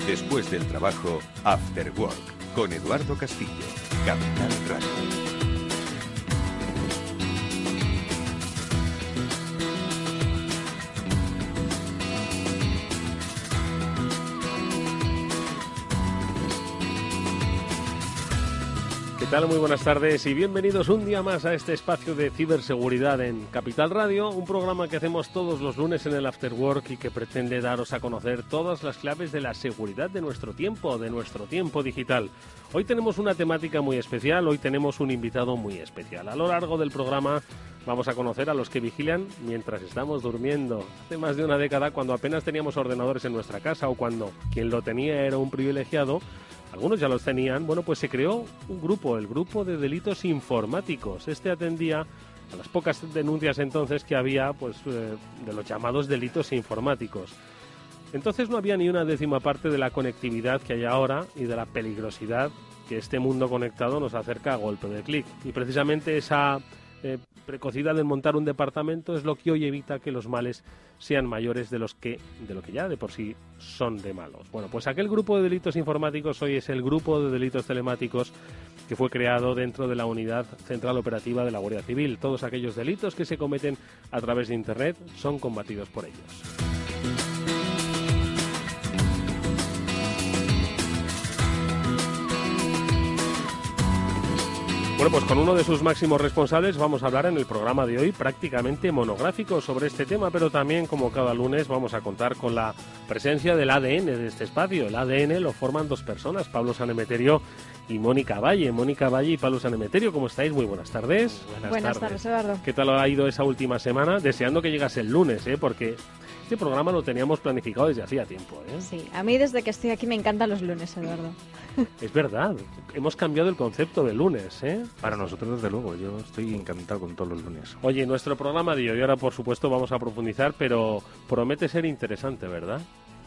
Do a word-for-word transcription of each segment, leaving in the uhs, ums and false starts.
Después del trabajo, After Work, con Eduardo Castillo, Capital Radio. ¿Qué tal? Muy buenas tardes y bienvenidos un día más a este espacio de ciberseguridad en Capital Radio, un programa que hacemos todos los lunes en el After Work y que pretende daros a conocer todas las claves de la seguridad de nuestro tiempo, de nuestro tiempo digital. Hoy tenemos una temática muy especial, hoy tenemos un invitado muy especial. A lo largo del programa vamos a conocer a los que vigilan mientras estamos durmiendo. Hace más de una década, cuando apenas teníamos ordenadores en nuestra casa o cuando quien lo tenía era un privilegiado, algunos ya los tenían, bueno, pues se creó un grupo, el Grupo de Delitos Informáticos. Este atendía a las pocas denuncias entonces que había, pues, eh, de los llamados delitos informáticos. Entonces no había ni una décima parte de la conectividad que hay ahora y de la peligrosidad que este mundo conectado nos acerca a golpe de clic. Y precisamente esa eh, precocidad en montar un departamento es lo que hoy evita que los males sean mayores de los que de lo que ya de por sí son de malos. Bueno, pues aquel grupo de delitos informáticos hoy es el Grupo de Delitos Telemáticos que fue creado dentro de la Unidad Central Operativa de la Guardia Civil. Todos aquellos delitos que se cometen a través de Internet son combatidos por ellos. Bueno, pues con uno de sus máximos responsables vamos a hablar en el programa de hoy prácticamente monográfico sobre este tema, pero también, como cada lunes, vamos a contar con la presencia del A D N de este espacio. El A D N lo forman dos personas, Pablo Sanemeterio y Mónica Valle. Mónica Valle y Pablo Sanemeterio, ¿cómo estáis? Muy buenas tardes. Buenas, buenas tardes. tardes, Eduardo. ¿Qué tal ha ido esa última semana? Deseando que llegase el lunes, ¿eh? Porque este programa lo teníamos planificado desde hacía tiempo, ¿eh? Sí, a mí desde que estoy aquí me encantan los lunes, Eduardo. Es verdad, hemos cambiado el concepto de lunes, ¿eh? Para nosotros, desde luego, yo estoy encantado con todos los lunes. Oye, nuestro programa de hoy, ahora por supuesto vamos a profundizar, pero promete ser interesante, ¿verdad?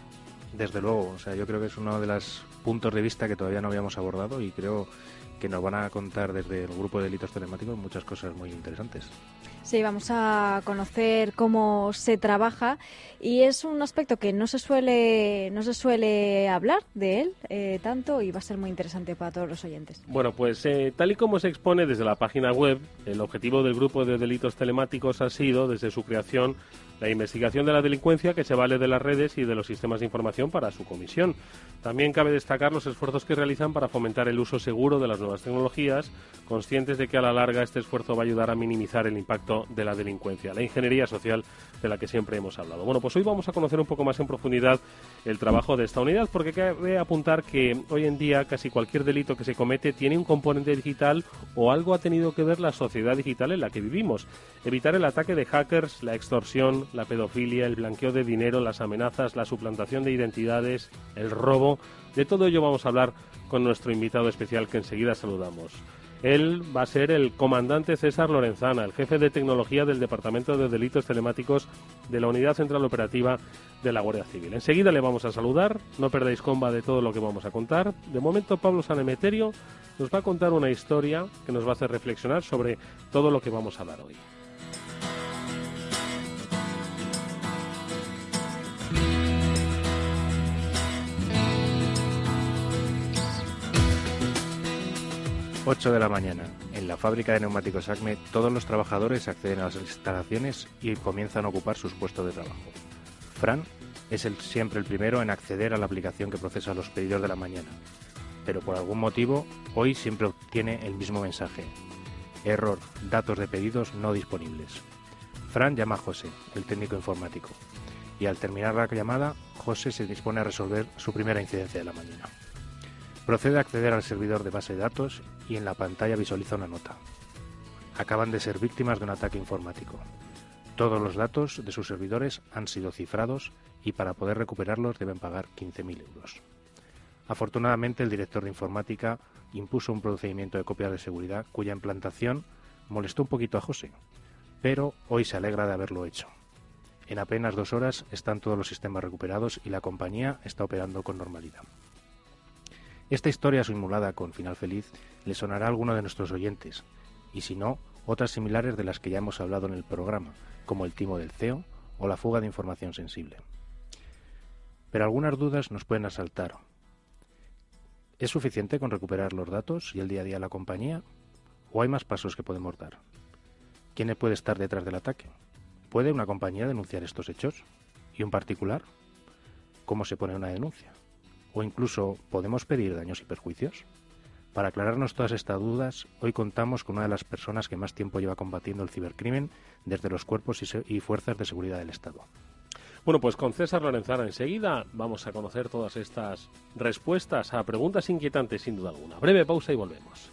Desde luego, o sea, yo creo que es uno de los puntos de vista que todavía no habíamos abordado y creo que nos van a contar desde el Grupo de Delitos Telemáticos muchas cosas muy interesantes. Sí, vamos a conocer cómo se trabaja y es un aspecto que no se suele no se suele hablar de él eh, tanto y va a ser muy interesante para todos los oyentes. Bueno, pues eh, tal y como se expone desde la página web, el objetivo del Grupo de Delitos Telemáticos ha sido, desde su creación, la investigación de la delincuencia que se vale de las redes y de los sistemas de información para su comisión. También cabe destacar los esfuerzos que realizan para fomentar el uso seguro de las nuevas tecnologías, conscientes de que a la larga este esfuerzo va a ayudar a minimizar el impacto de la delincuencia, la ingeniería social de la que siempre hemos hablado. Bueno, pues hoy vamos a conocer un poco más en profundidad el trabajo de esta unidad, porque cabe apuntar que hoy en día casi cualquier delito que se comete tiene un componente digital o algo ha tenido que ver la sociedad digital en la que vivimos. Evitar el ataque de hackers, la extorsión, la pedofilia, el blanqueo de dinero, las amenazas, la suplantación de identidades, el robo. De todo ello vamos a hablar con nuestro invitado especial que enseguida saludamos. Él va a ser el comandante César Lorenzana, el jefe de tecnología del Departamento de Delitos Telemáticos de la Unidad Central Operativa de la Guardia Civil. Enseguida le vamos a saludar, no perdáis comba de todo lo que vamos a contar. De momento, Pablo Sanemeterio nos va a contar una historia que nos va a hacer reflexionar sobre todo lo que vamos a hablar hoy. ocho de la mañana. En la fábrica de neumáticos ACME, todos los trabajadores acceden a las instalaciones y comienzan a ocupar sus puestos de trabajo. Fran es el, siempre el primero en acceder a la aplicación que procesa los pedidos de la mañana, pero por algún motivo hoy siempre obtiene el mismo mensaje: error, datos de pedidos no disponibles. Fran llama a José, el técnico informático, y al terminar la llamada, José se dispone a resolver su primera incidencia de la mañana. Procede a acceder al servidor de base de datos y en la pantalla visualiza una nota. Acaban de ser víctimas de un ataque informático. Todos los datos de sus servidores han sido cifrados y para poder recuperarlos deben pagar quince mil euros. Afortunadamente, el director de informática impuso un procedimiento de copias de seguridad cuya implantación molestó un poquito a José, pero hoy se alegra de haberlo hecho. En apenas dos horas están todos los sistemas recuperados y la compañía está operando con normalidad. Esta historia simulada con final feliz le sonará a alguno de nuestros oyentes, y si no, otras similares de las que ya hemos hablado en el programa, como el timo del C E O o la fuga de información sensible. Pero algunas dudas nos pueden asaltar, ¿Es suficiente con recuperar los datos y el día a día de la compañía? ¿O hay más pasos que podemos dar? ¿Quién puede estar detrás del ataque? ¿Puede una compañía denunciar estos hechos? ¿Y un particular? ¿Cómo se pone una denuncia? ¿O incluso podemos pedir daños y perjuicios? Para aclararnos todas estas dudas, hoy contamos con una de las personas que más tiempo lleva combatiendo el cibercrimen desde los cuerpos y, se- y fuerzas de seguridad del Estado. Bueno, pues con César Lorenzana enseguida vamos a conocer todas estas respuestas a preguntas inquietantes, sin duda alguna. Breve pausa y volvemos.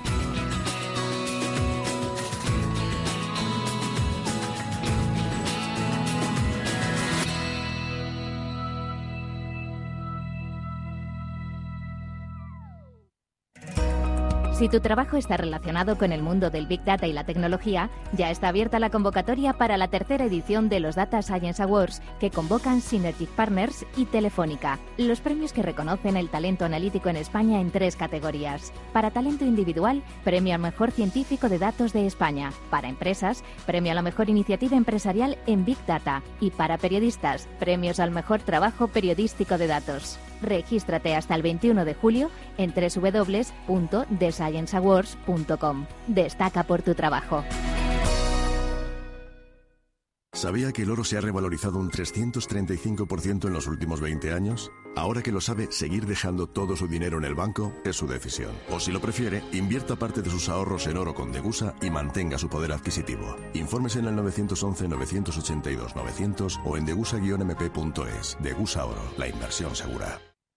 Si tu trabajo está relacionado con el mundo del Big Data y la tecnología, ya está abierta la convocatoria para la tercera edición de los Data Science Awards, que convocan Synergic Partners y Telefónica, los premios que reconocen el talento analítico en España en tres categorías. Para talento individual, premio al mejor científico de datos de España. Para empresas, premio a la mejor iniciativa empresarial en Big Data. Y para periodistas, premios al mejor trabajo periodístico de datos. Regístrate hasta el veintiuno de julio en doble u doble u doble u punto the science awards punto com. Destaca por tu trabajo. ¿Sabía que el oro se ha revalorizado un trescientos treinta y cinco por ciento en los últimos veinte años? Ahora que lo sabe, seguir dejando todo su dinero en el banco es su decisión. O si lo prefiere, invierta parte de sus ahorros en oro con Degusa y mantenga su poder adquisitivo. Infórmese en el nueve once, nueve ochenta y dos, novecientos o en degusa guion m p punto es. Degusa Oro, la inversión segura.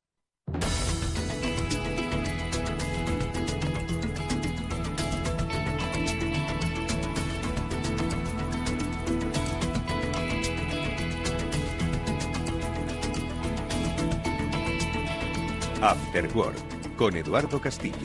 After Work, con Eduardo Castillo.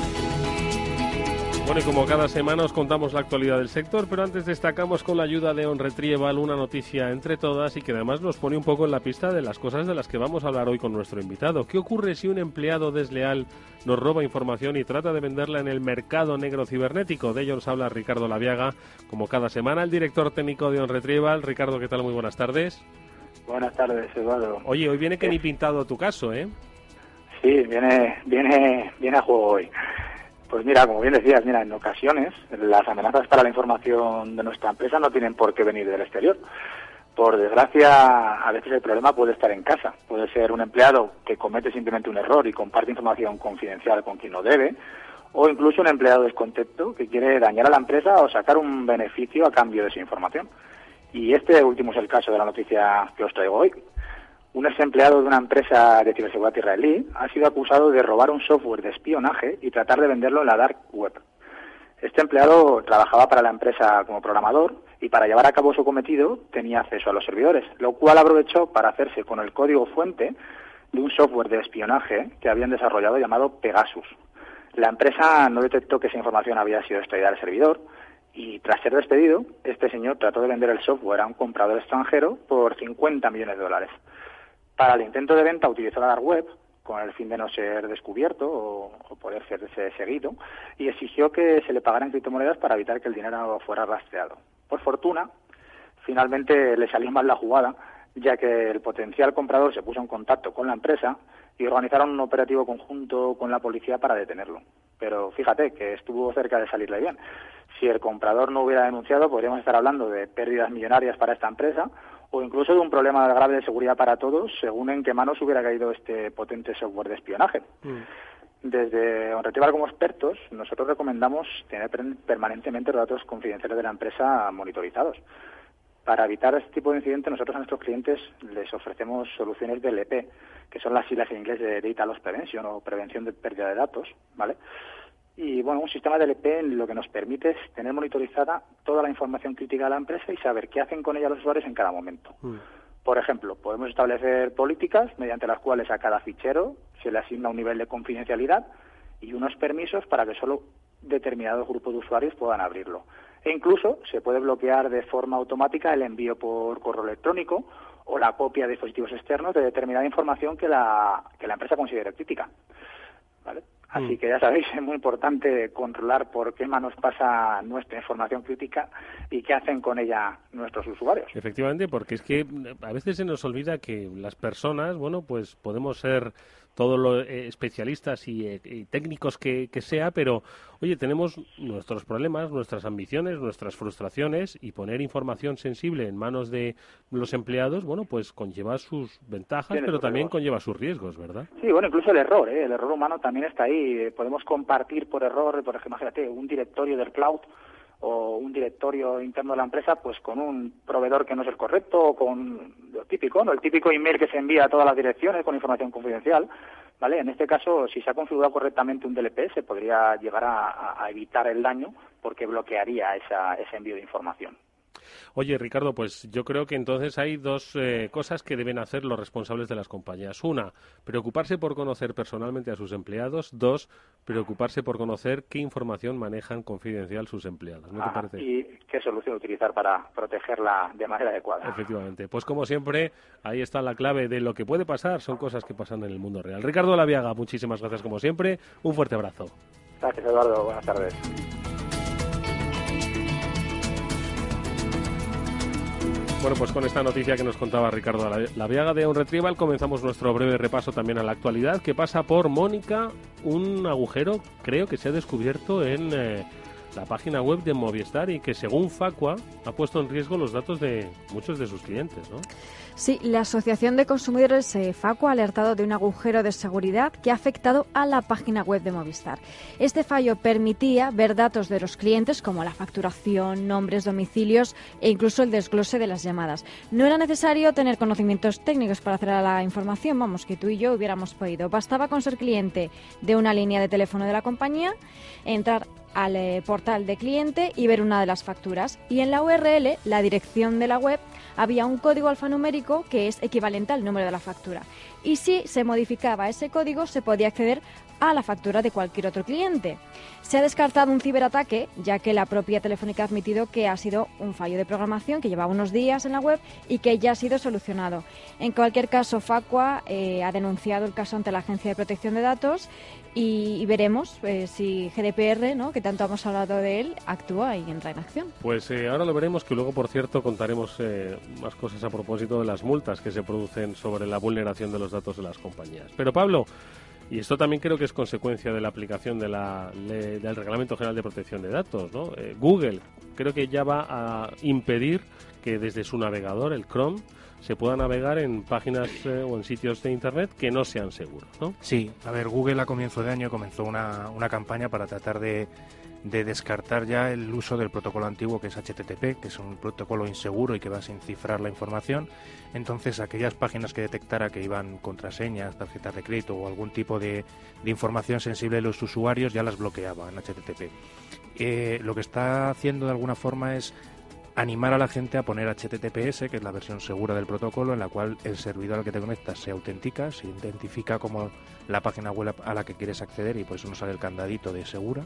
Bueno, y como cada semana os contamos la actualidad del sector, pero antes destacamos con la ayuda de On Retrieval una noticia entre todas y que además nos pone un poco en la pista de las cosas de las que vamos a hablar hoy con nuestro invitado. ¿Qué ocurre si un empleado desleal nos roba información y trata de venderla en el mercado negro cibernético? De ello nos habla Ricardo Laviaga, como cada semana, el director técnico de On Retrieval. Ricardo, ¿qué tal? Muy buenas tardes. Buenas tardes, Eduardo. Oye, hoy viene que ni pintado tu caso, ¿eh? Sí, viene, viene, viene a juego hoy. Pues mira, como bien decías, mira, en ocasiones las amenazas para la información de nuestra empresa no tienen por qué venir del exterior. Por desgracia, a veces el problema puede estar en casa. Puede ser un empleado que comete simplemente un error y comparte información confidencial con quien no debe, o incluso un empleado descontento que quiere dañar a la empresa o sacar un beneficio a cambio de su información. Y este último es el caso de la noticia que os traigo hoy. Un ex empleado de una empresa de ciberseguridad israelí ha sido acusado de robar un software de espionaje y tratar de venderlo en la dark web. Este empleado trabajaba para la empresa como programador y para llevar a cabo su cometido tenía acceso a los servidores, lo cual aprovechó para hacerse con el código fuente de un software de espionaje que habían desarrollado llamado Pegasus. La empresa no detectó que esa información había sido extraída del servidor y tras ser despedido, este señor trató de vender el software a un comprador extranjero por cincuenta millones de dólares. Para el intento de venta utilizó la dark web con el fin de no ser descubierto o, o poder ser seguido y exigió que se le pagaran criptomonedas para evitar que el dinero fuera rastreado. Por fortuna, finalmente le salió mal la jugada, ya que el potencial comprador se puso en contacto con la empresa y organizaron un operativo conjunto con la policía para detenerlo. Pero fíjate que estuvo cerca de salirle bien. Si el comprador no hubiera denunciado, podríamos estar hablando de pérdidas millonarias para esta empresa o incluso de un problema grave de seguridad para todos, según en qué manos hubiera caído este potente software de espionaje. Mm. Desde On Retrieval, como expertos, nosotros recomendamos tener permanentemente los datos confidenciales de la empresa monitorizados. Para evitar este tipo de incidentes, nosotros a nuestros clientes les ofrecemos soluciones D L P, que son las siglas en inglés de Data Loss Prevention o prevención de pérdida de datos, ¿vale? Y bueno, un sistema de D L P lo que nos permite es tener monitorizada toda la información crítica de la empresa y saber qué hacen con ella los usuarios en cada momento. Mm. Por ejemplo, podemos establecer políticas mediante las cuales a cada fichero se le asigna un nivel de confidencialidad y unos permisos para que solo determinados grupos de usuarios puedan abrirlo. E incluso se puede bloquear de forma automática el envío por correo electrónico o la copia de dispositivos externos de determinada información que la, que la empresa considere crítica, ¿vale? Así que ya sabéis, es muy importante controlar por qué manos pasa nuestra información crítica y qué hacen con ella nuestros usuarios. Efectivamente, porque es que a veces se nos olvida que las personas, bueno, pues podemos ser todos los eh, especialistas y, eh, y técnicos que, que sea, pero oye, tenemos nuestros problemas, nuestras ambiciones, nuestras frustraciones, y poner información sensible en manos de los empleados, bueno, pues conlleva sus ventajas, Tiene pero sus también riesgos. conlleva sus riesgos, ¿verdad? Sí, bueno, incluso el error, ¿eh? El error humano también está ahí. Eh, Podemos compartir por error, por ejemplo, imagínate, un directorio del cloud o un directorio interno de la empresa, pues con un proveedor que no es el correcto, o con lo típico, ¿no? El típico email que se envía a todas las direcciones con información confidencial, ¿vale? En este caso, si se ha configurado correctamente un D L P, se podría llegar a, a evitar el daño porque bloquearía esa, ese envío de información. Oye, Ricardo, pues yo creo que entonces hay dos eh, cosas que deben hacer los responsables de las compañías. Una, preocuparse por conocer personalmente a sus empleados. Dos, preocuparse por conocer qué información manejan confidencial sus empleados. ¿No te Ah, parece? y qué solución utilizar para protegerla de manera adecuada. Efectivamente. Pues como siempre, ahí está la clave de lo que puede pasar. Son cosas que pasan en el mundo real. Ricardo Laviaga, muchísimas gracias como siempre. Un fuerte abrazo. Gracias, Eduardo. Buenas tardes. Bueno, pues con esta noticia que nos contaba Ricardo Laviaga de OnRetrieval comenzamos nuestro breve repaso también a la actualidad, que pasa por, Mónica, un agujero, creo que se ha descubierto en eh, la página web de Movistar y que, según Facua, ha puesto en riesgo los datos de muchos de sus clientes, ¿no? Sí, la Asociación de Consumidores eh, Facua ha alertado de un agujero de seguridad que ha afectado a la página web de Movistar. Este fallo permitía ver datos de los clientes como la facturación, nombres, domicilios e incluso el desglose de las llamadas. No era necesario tener conocimientos técnicos para acceder a la información, vamos, que tú y yo hubiéramos podido. Bastaba con ser cliente de una línea de teléfono de la compañía, entrar al eh, portal de cliente y ver una de las facturas. Y en la U R L, la dirección de la web, había un código alfanumérico que es equivalente al número de la factura. Y si se modificaba ese código, se podía acceder a la factura de cualquier otro cliente. Se ha descartado un ciberataque, ya que la propia Telefónica ha admitido que ha sido un fallo de programación que llevaba unos días en la web y que ya ha sido solucionado. En cualquier caso, Facua eh, ha denunciado el caso ante la Agencia de Protección de Datos y, y veremos eh, si G D P R, ¿no?, que tanto hemos hablado de él, actúa y entra en acción. Pues eh, ahora lo veremos, que luego, por cierto, contaremos eh, más cosas a propósito de las multas que se producen sobre la vulneración de los datos de las compañías. Pero, Pablo, y esto también creo que es consecuencia de la aplicación de la, de, del Reglamento General de Protección de Datos, ¿no? Eh, Google creo que ya va a impedir que desde su navegador, el Chrome, se pueda navegar en páginas eh, o en sitios de Internet que no sean seguros, ¿no? Sí, a ver, Google a comienzo de año comenzó una, una campaña para tratar de, de descartar ya el uso del protocolo antiguo, que es H T T P, que es un protocolo inseguro y que va sin cifrar la información. Entonces, aquellas páginas que detectara que iban contraseñas, tarjetas de crédito o algún tipo de, de información sensible de los usuarios, ya las bloqueaba en H T T P. Eh, lo que está haciendo de alguna forma es animar a la gente a poner H T T P S, que es la versión segura del protocolo, en la cual el servidor al que te conectas se autentica, se identifica como la página web a la que quieres acceder y por eso no sale el candadito de segura.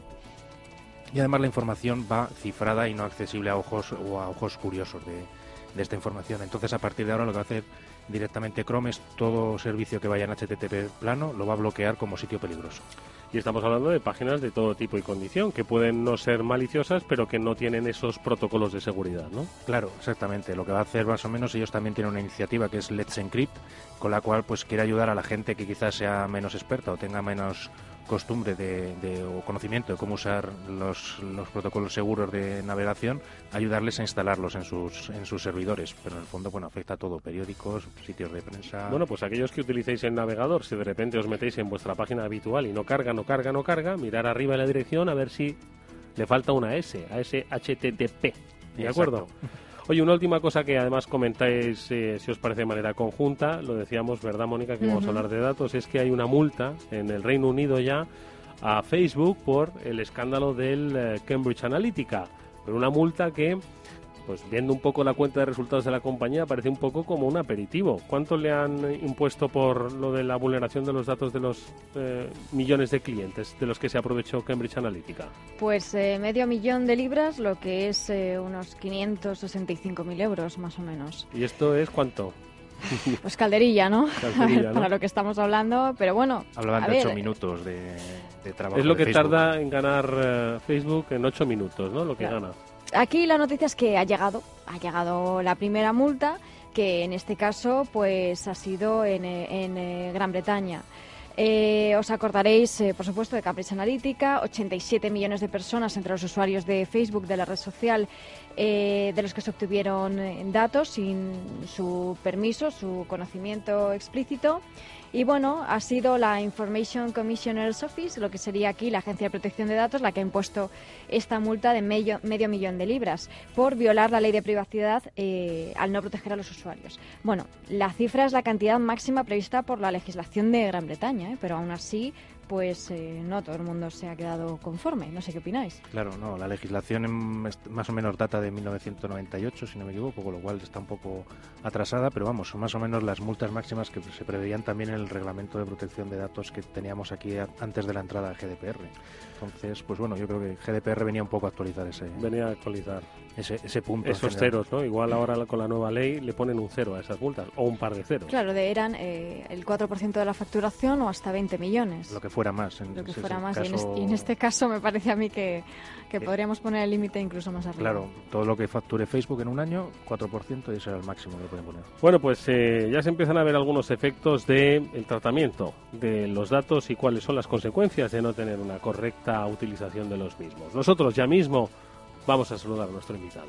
Y además la información va cifrada y no accesible a ojos o a ojos curiosos de, de esta información. Entonces, a partir de ahora, lo que va a hacer directamente Chrome es todo servicio que vaya en H T T P plano lo va a bloquear como sitio peligroso. Y estamos hablando de páginas de todo tipo y condición, que pueden no ser maliciosas, pero que no tienen esos protocolos de seguridad, ¿no? Claro, exactamente. Lo que va a hacer más o menos, ellos también tienen una iniciativa que es Let's Encrypt, con la cual pues quiere ayudar a la gente que quizás sea menos experta o tenga menos costumbre de, de, o conocimiento de cómo usar los, los protocolos seguros de navegación, ayudarles a instalarlos en sus en sus servidores. Pero en el fondo, bueno, afecta a todo, periódicos, sitios de prensa. Bueno, pues aquellos que utilicéis el navegador, si de repente os metéis en vuestra página habitual y no carga, no carga, no carga, mirar arriba en la dirección a ver si le falta una S, a ese H T T P. ¿De acuerdo? Oye, una última cosa que además comentáis, eh, si os parece de manera conjunta, lo decíamos, ¿verdad, Mónica?, que uh-huh. vamos a hablar de datos, es que hay una multa en el Reino Unido ya a Facebook por el escándalo del eh, Cambridge Analytica, pero una multa que, pues viendo un poco la cuenta de resultados de la compañía, parece un poco como un aperitivo. ¿Cuánto le han impuesto por lo de la vulneración de los datos de los eh, millones de clientes de los que se aprovechó Cambridge Analytica? Pues eh, medio millón de libras, lo que es eh, unos quinientos sesenta y cinco mil euros más o menos. ¿Y esto es cuánto? Pues calderilla, ¿no? Calderilla, ¿no? Para lo que estamos hablando, pero bueno. Hablaban de ocho minutos de, de trabajo. Es lo que Facebook. tarda en ganar uh, Facebook en ocho minutos, ¿no? Lo que claro. gana. Aquí la noticia es que ha llegado, ha llegado la primera multa, que en este caso pues ha sido en, en, en Gran Bretaña. Eh, os acordaréis, eh, por supuesto, de Cambridge Analytica, ochenta y siete millones de personas entre los usuarios de Facebook, de la red social, eh, de los que se obtuvieron eh, datos sin su permiso, su conocimiento explícito. Y bueno, ha sido la Information Commissioner's Office, lo que sería aquí la Agencia de Protección de Datos, la que ha impuesto esta multa de medio, medio millón de libras por violar la ley de privacidad eh, al no proteger a los usuarios. Bueno, la cifra es la cantidad máxima prevista por la legislación de Gran Bretaña, ¿eh? Pero aún así, pues eh, no todo el mundo se ha quedado conforme. No sé qué opináis. Claro, no, la legislación en, más o menos data de mil novecientos noventa y ocho, si no me equivoco, con lo cual está un poco atrasada, pero vamos, son más o menos las multas máximas que se preveían también en el reglamento de protección de datos que teníamos aquí a, antes de la entrada al G D P R. Entonces, pues bueno, yo creo que G D P R venía un poco a actualizar ese... Venía a actualizar. Ese, ese punto. Esos ceros, ¿no? Igual ahora con la nueva ley le ponen un cero a esas multas, o un par de ceros. Claro, de, eran eh, el cuatro por ciento de la facturación o hasta veinte millones. Lo que fuera más. En, Lo que ese, fuera más. caso... Y, en este, y en este caso me parece a mí que, que eh, podríamos poner el límite incluso más arriba. Claro, todo lo que facture Facebook en un año, cuatro por ciento, y ese era el máximo que pueden poner. Bueno, pues eh, ya se empiezan a ver algunos efectos del tratamiento de los datos y cuáles son las consecuencias de no tener una correcta utilización de los mismos. Nosotros ya mismo vamos a saludar a nuestro invitado.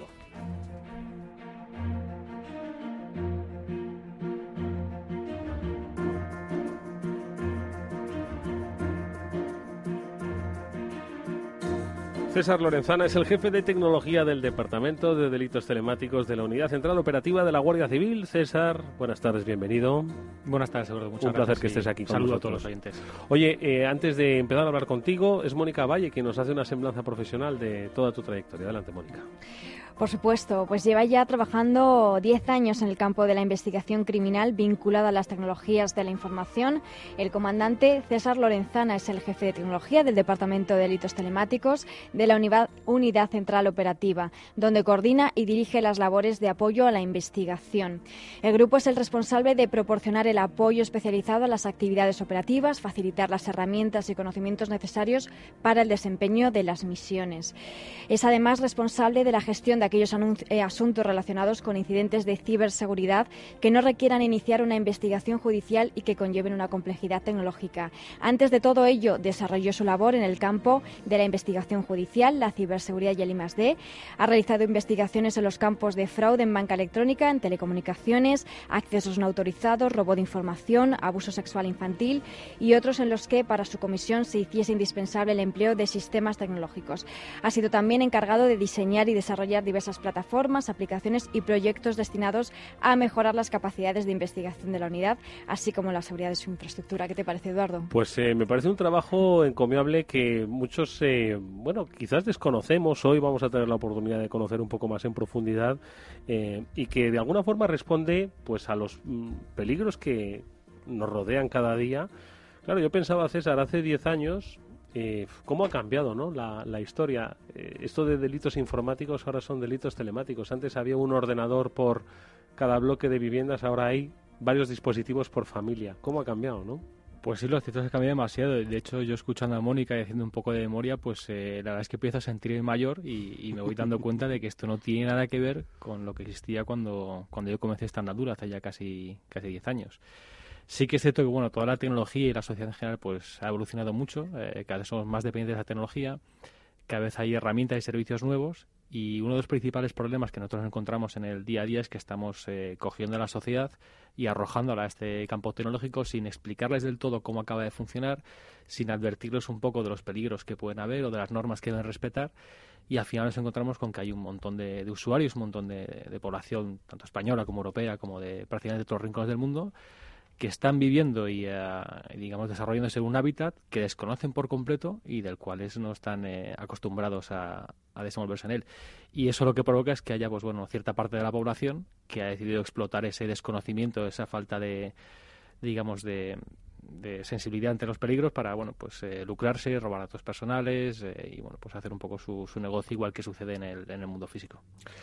César Lorenzana es el jefe de tecnología del Departamento de Delitos Telemáticos de la Unidad Central Operativa de la Guardia Civil. César, buenas tardes, bienvenido. Buenas tardes, Eduardo. Muchas Un placer gracias que estés aquí con nosotros. nosotros. A todos los oyentes. Oye, eh, antes de empezar a hablar contigo, es Mónica Valle quien nos hace una semblanza profesional de toda tu trayectoria. Adelante, Mónica. Por supuesto, pues lleva ya trabajando diez años en el campo de la investigación criminal vinculada a las tecnologías de la información. El comandante César Lorenzana es el jefe de tecnología del Departamento de Delitos Telemáticos de la Unidad, Unidad Central Operativa, donde coordina y dirige las labores de apoyo a la investigación. El grupo es el responsable de proporcionar el apoyo especializado a las actividades operativas, facilitar las herramientas y conocimientos necesarios para el desempeño de las misiones. Es además responsable de la gestión de aquellos eh, asuntos relacionados con incidentes de ciberseguridad que no requieran iniciar una investigación judicial y que conlleven una complejidad tecnológica. Antes de todo ello, desarrolló su labor en el campo de la investigación judicial, la ciberseguridad y el I más D. Ha realizado investigaciones en los campos de fraude en banca electrónica, en telecomunicaciones, accesos no autorizados, robo de información, abuso sexual infantil y otros en los que para su comisión se hiciese indispensable el empleo de sistemas tecnológicos. Ha sido también encargado de diseñar y desarrollar diversas plataformas, aplicaciones y proyectos destinados a mejorar las capacidades de investigación de la unidad, así como la seguridad de su infraestructura. ¿Qué te parece, Eduardo? Pues eh, me parece un trabajo encomiable que muchos, eh, bueno, quizás desconocemos. Hoy vamos a tener la oportunidad de conocer un poco más en profundidad eh, y que de alguna forma responde pues a los mm, peligros que nos rodean cada día. Claro, yo pensaba, César, hace diez años... Eh, ¿Cómo ha cambiado, ¿no? la, la historia? Eh, esto de delitos informáticos ahora son delitos telemáticos. Antes había un ordenador por cada bloque de viviendas, ahora hay varios dispositivos por familia. ¿Cómo ha cambiado, no? Pues sí, los ciertos han cambiado demasiado. De hecho, yo escuchando a Mónica y haciendo un poco de memoria, pues eh, la verdad es que empiezo a sentirme mayor y, y me voy dando cuenta de que esto no tiene nada que ver con lo que existía cuando, cuando yo comencé esta andadura, hace ya casi casi diez años. Sí que es cierto que bueno, toda la tecnología y la sociedad en general pues ha evolucionado mucho, eh, cada vez somos más dependientes de la tecnología, cada vez hay herramientas y servicios nuevos y uno de los principales problemas que nosotros encontramos en el día a día es que estamos eh, cogiendo a la sociedad y arrojándola a este campo tecnológico sin explicarles del todo cómo acaba de funcionar, sin advertirles un poco de los peligros que pueden haber o de las normas que deben respetar. Y al final nos encontramos con que hay un montón de, de usuarios, un montón de, de población, tanto española como europea, como de prácticamente todos los rincones del mundo, que están viviendo y, uh, digamos, desarrollándose en un hábitat que desconocen por completo y del cual no están eh, acostumbrados a, a desenvolverse en él. Y eso lo que provoca es que haya, pues bueno, cierta parte de la población que ha decidido explotar ese desconocimiento, esa falta de, digamos, de, de sensibilidad ante los peligros para, bueno, pues eh, lucrarse, robar datos personales eh, y, bueno, pues hacer un poco su, su negocio igual que sucede en el, en el mundo físico.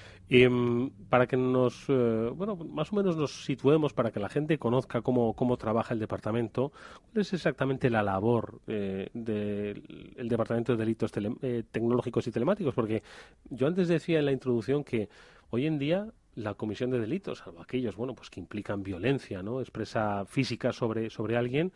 Y um, para que nos, eh, bueno, más o menos nos situemos, para que la gente conozca cómo, cómo trabaja el departamento, ¿cuál es exactamente la labor eh, del Departamento de Delitos tele, eh, Tecnológicos y Telemáticos? Porque yo antes decía en la introducción que hoy en día la comisión de delitos, salvo aquellos, bueno, pues que implican violencia, ¿no?, expresa física sobre, sobre alguien,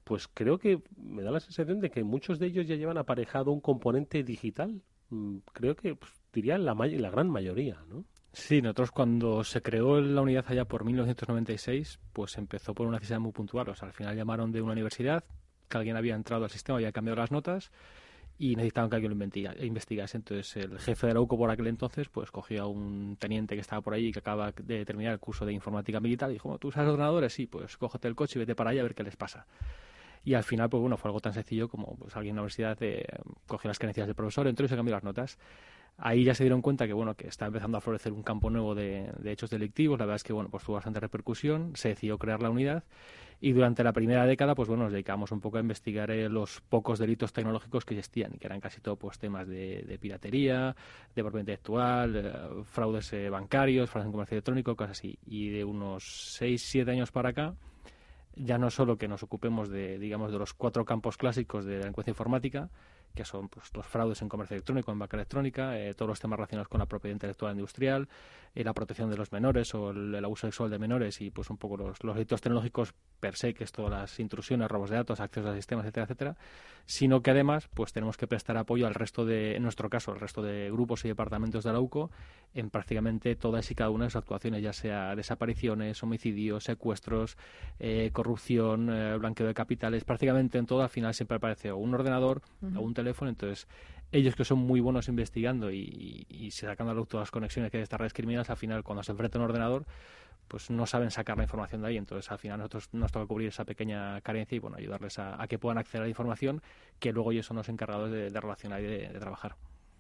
pues creo que me da la sensación de que muchos de ellos ya llevan aparejado un componente digital. Mm, Creo que pues, diría la, may- la gran mayoría, ¿no? Sí, nosotros cuando se creó la unidad allá por mil novecientos noventa y seis, pues empezó por una necesidad muy puntual. O sea, al final llamaron de una universidad, que alguien había entrado al sistema, había cambiado las notas y necesitaban que alguien lo investiga- investigase. Entonces el jefe de la U C O por aquel entonces pues cogió a un teniente que estaba por ahí que acaba de terminar el curso de informática militar y dijo, bueno, ¿tú sabes ordenadores? Sí, pues cógete el coche y vete para allá a ver qué les pasa. Y al final, pues bueno, fue algo tan sencillo como pues alguien en la universidad eh, cogió las creencias del profesor, entró y se cambió las notas. Ahí ya se dieron cuenta que bueno que está empezando a florecer un campo nuevo de, de hechos delictivos. La verdad es que bueno pues tuvo bastante repercusión, se decidió crear la unidad y durante la primera década pues bueno nos dedicamos un poco a investigar eh, los pocos delitos tecnológicos que existían y que eran casi todo pues temas de, de piratería, de propiedad intelectual, eh, fraudes eh, bancarios, fraudes en comercio electrónico, cosas así. Y de unos seis siete años para acá ya no solo que nos ocupemos de digamos de los cuatro campos clásicos de delincuencia informática, que son pues, los fraudes en comercio electrónico, en banca electrónica, eh, todos los temas relacionados con la propiedad intelectual industrial, eh, la protección de los menores o el, el abuso sexual de menores y pues un poco los, los delitos tecnológicos per se, que es todas las intrusiones, robos de datos, accesos a sistemas, etcétera, etcétera, sino que además pues tenemos que prestar apoyo al resto de, en nuestro caso, al resto de grupos y departamentos de la U C O en prácticamente todas y cada una de sus actuaciones, ya sea desapariciones, homicidios, secuestros, eh, corrupción, eh, blanqueo de capitales, prácticamente en todo al final siempre aparece o un ordenador uh-huh. o un teléfono. Entonces ellos que son muy buenos investigando y, y, y sacando a luz todas las conexiones que hay de estas redes criminales, al final cuando se enfrentan a un ordenador pues no saben sacar la información de ahí. Entonces al final nosotros nos toca cubrir esa pequeña carencia y bueno ayudarles a, a que puedan acceder a la información que luego ellos son los encargados de, de relacionar y de, de trabajar.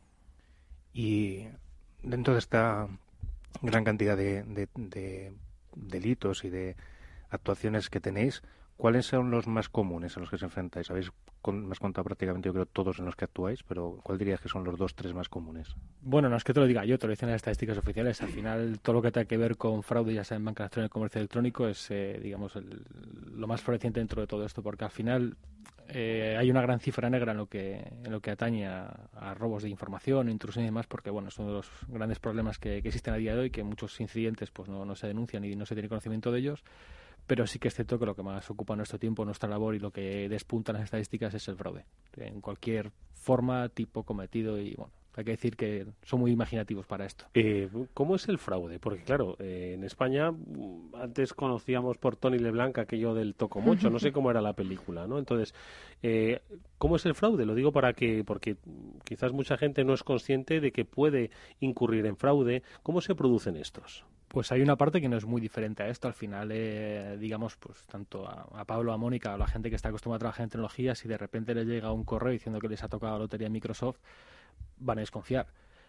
Y dentro de esta gran cantidad de, de, de delitos y de actuaciones que tenéis, ¿cuáles son los más comunes a los que se enfrentáis? Habéis con, me has contado prácticamente, yo creo, todos en los que actuáis, pero ¿cuál dirías que son los dos, tres más comunes? Bueno, no es que te lo diga yo, te lo dicen las estadísticas oficiales. Al final, todo lo que tenga que ver con fraude, ya sea en banca electrónica y comercio electrónico, es, eh, digamos, el, lo más floreciente dentro de todo esto, porque al final eh, hay una gran cifra negra en lo que en lo que atañe a, a robos de información, intrusión y demás, porque, bueno, es uno de los grandes problemas que, que existen a día de hoy, que muchos incidentes pues no, no se denuncian y no se tiene conocimiento de ellos. Pero sí que es cierto que lo que más ocupa nuestro tiempo, nuestra labor y lo que despunta las estadísticas es el fraude. En cualquier forma, tipo, cometido y, bueno, hay que decir que son muy imaginativos para esto. Eh, ¿Cómo es el fraude? Porque, claro, eh, en España antes conocíamos por Tony Leblanc aquello del tocomocho, no sé cómo era la película, ¿no? Entonces, eh, ¿cómo es el fraude? Lo digo para que, porque quizás mucha gente no es consciente de que puede incurrir en fraude. ¿Cómo se producen estos? Pues hay una parte que no es muy diferente a esto. Al final, eh, digamos, pues tanto a, a Pablo, a Mónica, o a la gente que está acostumbrada a trabajar en tecnología, si de repente les llega un correo diciendo que les ha tocado la lotería Microsoft, van a desconfiar.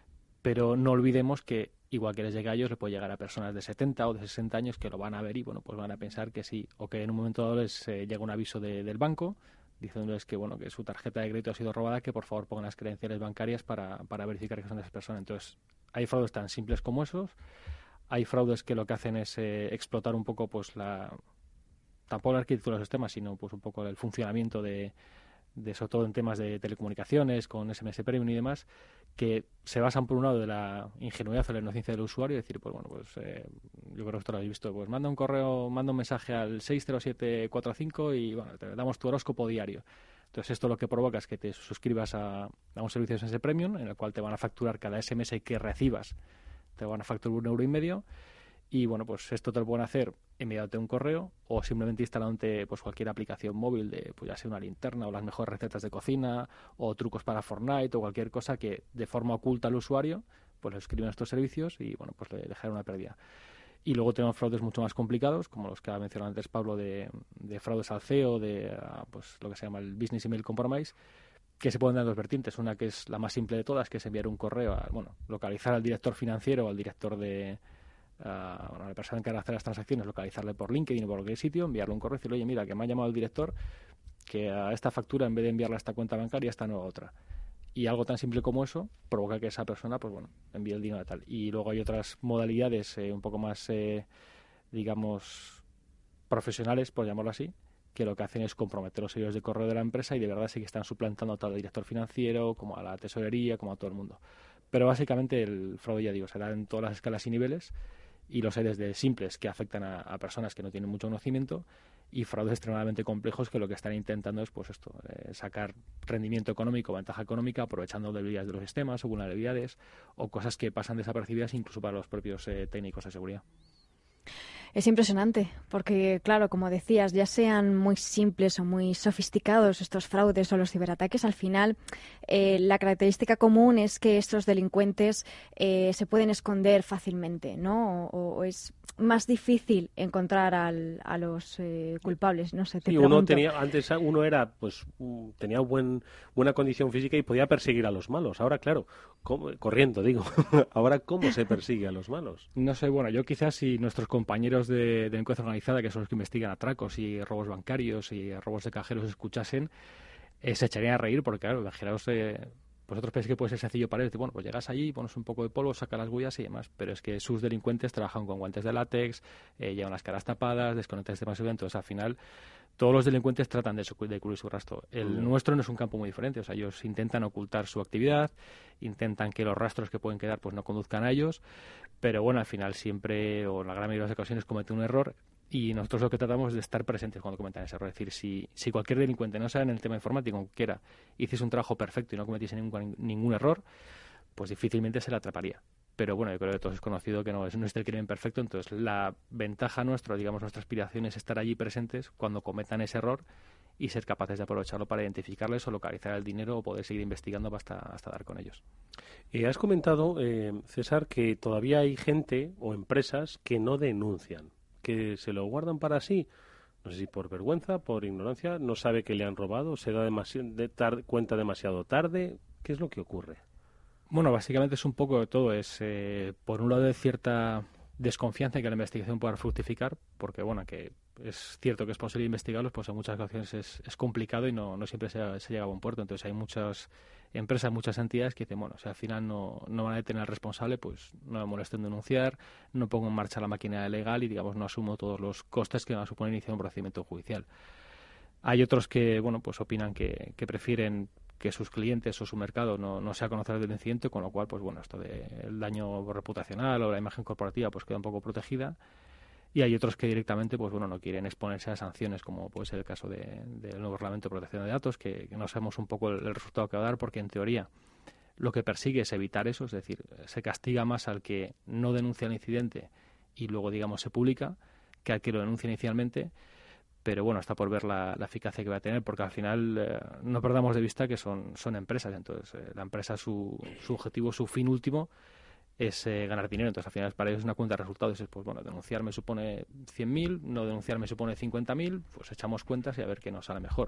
Pero no olvidemos que, igual que les llega a ellos, le puede llegar a personas de setenta o de sesenta años que lo van a ver y, bueno, pues van a pensar que sí. O que en un momento dado les eh, llega un aviso de, del banco diciéndoles que, bueno, que su tarjeta de crédito ha sido robada, que por favor pongan las credenciales bancarias para, para verificar que son esas personas. Entonces, hay fraudes tan simples como esos. Hay fraudes que lo que hacen es eh, explotar un poco pues la tampoco la arquitectura de los sistemas, sino pues un poco el funcionamiento de, de sobre todo en temas de telecomunicaciones con S M S Premium y demás, que se basan por un lado de la ingenuidad o la inocencia del usuario, y decir, pues bueno, pues eh, yo creo que esto lo habéis visto, pues manda un correo, manda un mensaje al seis cero siete cuatro cinco y bueno, te damos tu horóscopo diario. Entonces esto lo que provoca es que te suscribas a, a un servicio de S M S Premium en el cual te van a facturar cada S M S que recibas, te van a facturar un euro y medio y bueno, pues esto te lo pueden hacer enviándote un correo o simplemente instalándote pues cualquier aplicación móvil de pues ya sea una linterna o las mejores recetas de cocina o trucos para Fortnite o cualquier cosa que de forma oculta al usuario pues le escriben estos servicios y bueno, pues le dejará una pérdida. Y luego tenemos fraudes mucho más complicados, como los que ha mencionado antes Pablo, de, de fraudes al C E O, de pues lo que se llama el Business Email Compromise, que se pueden dar dos vertientes. Una que es la más simple de todas, que es enviar un correo a, bueno, localizar al director financiero o al director de a, bueno, a la persona que hace las transacciones, localizarle por LinkedIn o por cualquier sitio, enviarle un correo y decirle, oye, mira, que me ha llamado el director, que a esta factura, en vez de enviarla a esta cuenta bancaria, esta nueva otra. Y algo tan simple como eso provoca que esa persona, pues bueno, envíe el dinero a tal. Y luego hay otras modalidades eh, un poco más, eh, digamos, profesionales, por llamarlo así, que lo que hacen es comprometer los servidores de correo de la empresa y de verdad sí que están suplantando a todo el director financiero, como a la tesorería, como a todo el mundo. Pero básicamente el fraude, ya digo, se da en todas las escalas y niveles y los hay desde simples que afectan a, a personas que no tienen mucho conocimiento y fraudes extremadamente complejos que lo que están intentando es pues esto, eh, sacar rendimiento económico, ventaja económica, aprovechando debilidades de los sistemas o vulnerabilidades o cosas que pasan desapercibidas incluso para los propios eh, técnicos de seguridad. Es impresionante, porque, claro, como decías, ya sean muy simples o muy sofisticados estos fraudes o los ciberataques, al final eh, la característica común es que estos delincuentes eh, se pueden esconder fácilmente, ¿no? O, o es más difícil encontrar al, a los eh, culpables, no sé, te sí, pregunto. uno tenía, antes uno era, pues, tenía buen, buena condición física y podía perseguir a los malos. Ahora, claro, ¿cómo? Corriendo, digo. Ahora, ¿cómo se persigue a los malos? No sé, bueno, yo quizás si nuestros compañeros de, de delincuencia organizada, que son los que investigan atracos y robos bancarios y robos de cajeros, escuchasen, eh, se echarían a reír porque, claro, imaginaos, eh, vosotros pensáis que puede ser sencillo para ellos. Bueno, pues llegas allí, pones un poco de polvo, sacas las huellas y demás, pero es que sus delincuentes trabajan con guantes de látex, eh, llevan las caras tapadas, desconectan el sistema de seguridad, entonces al final todos los delincuentes tratan de, su, de cubrir su rastro. El mm. nuestro no es un campo muy diferente, o sea, ellos intentan ocultar su actividad, intentan que los rastros que pueden quedar pues no conduzcan a ellos, pero bueno, al final siempre, o en la gran mayoría de las ocasiones, cometen un error y nosotros lo que tratamos es de estar presentes cuando cometan ese error. Es decir, si, si cualquier delincuente no sabe en el tema informático, aunque quiera, hiciese un trabajo perfecto y no cometiese ningún, ningún error, pues difícilmente se le atraparía. Pero bueno, yo creo que todos es conocido que no es, no es el crimen perfecto, entonces la ventaja nuestra, digamos, nuestra aspiración es estar allí presentes cuando cometan ese error y ser capaces de aprovecharlo para identificarles o localizar el dinero o poder seguir investigando hasta, hasta dar con ellos. Eh, has comentado, eh, César, que todavía hay gente o empresas que no denuncian, que se lo guardan para sí. No sé si por vergüenza, por ignorancia, no sabe que le han robado, se da demasi- de tar- cuenta demasiado tarde. ¿Qué es lo que ocurre? Bueno, básicamente es un poco de todo. Es, eh, por un lado, de cierta desconfianza en que la investigación pueda fructificar, porque, bueno, que es cierto que es posible investigarlos, pues en muchas ocasiones es, es complicado y no, no siempre se, se llega a buen puerto. Entonces hay muchas empresas, muchas entidades que dicen, bueno, si al final no, no van a detener al responsable, pues no me molesto en denunciar, no pongo en marcha la máquina legal y, digamos, no asumo todos los costes que van a suponer iniciar un procedimiento judicial. Hay otros que, bueno, pues opinan que, que prefieren que sus clientes o su mercado no, no sea conocer del incidente, con lo cual, pues bueno, esto del daño reputacional o la imagen corporativa pues queda un poco protegida. Y hay otros que directamente, pues bueno, no quieren exponerse a sanciones, como puede ser el caso de, del nuevo reglamento de protección de datos, que, que no sabemos un poco el, el resultado que va a dar, porque en teoría lo que persigue es evitar eso, es decir, se castiga más al que no denuncia el incidente y luego, digamos, se publica, que al que lo denuncia inicialmente. Pero bueno, está por ver la, la eficacia que va a tener, porque al final eh, no perdamos de vista que son, son empresas. Entonces, eh, la empresa, su, su objetivo, su fin último es eh, ganar dinero. Entonces, al final, para ellos es una cuenta de resultados. Es, pues bueno, denunciar me supone cien mil, no denunciar me supone cincuenta mil, pues echamos cuentas y a ver qué nos sale mejor.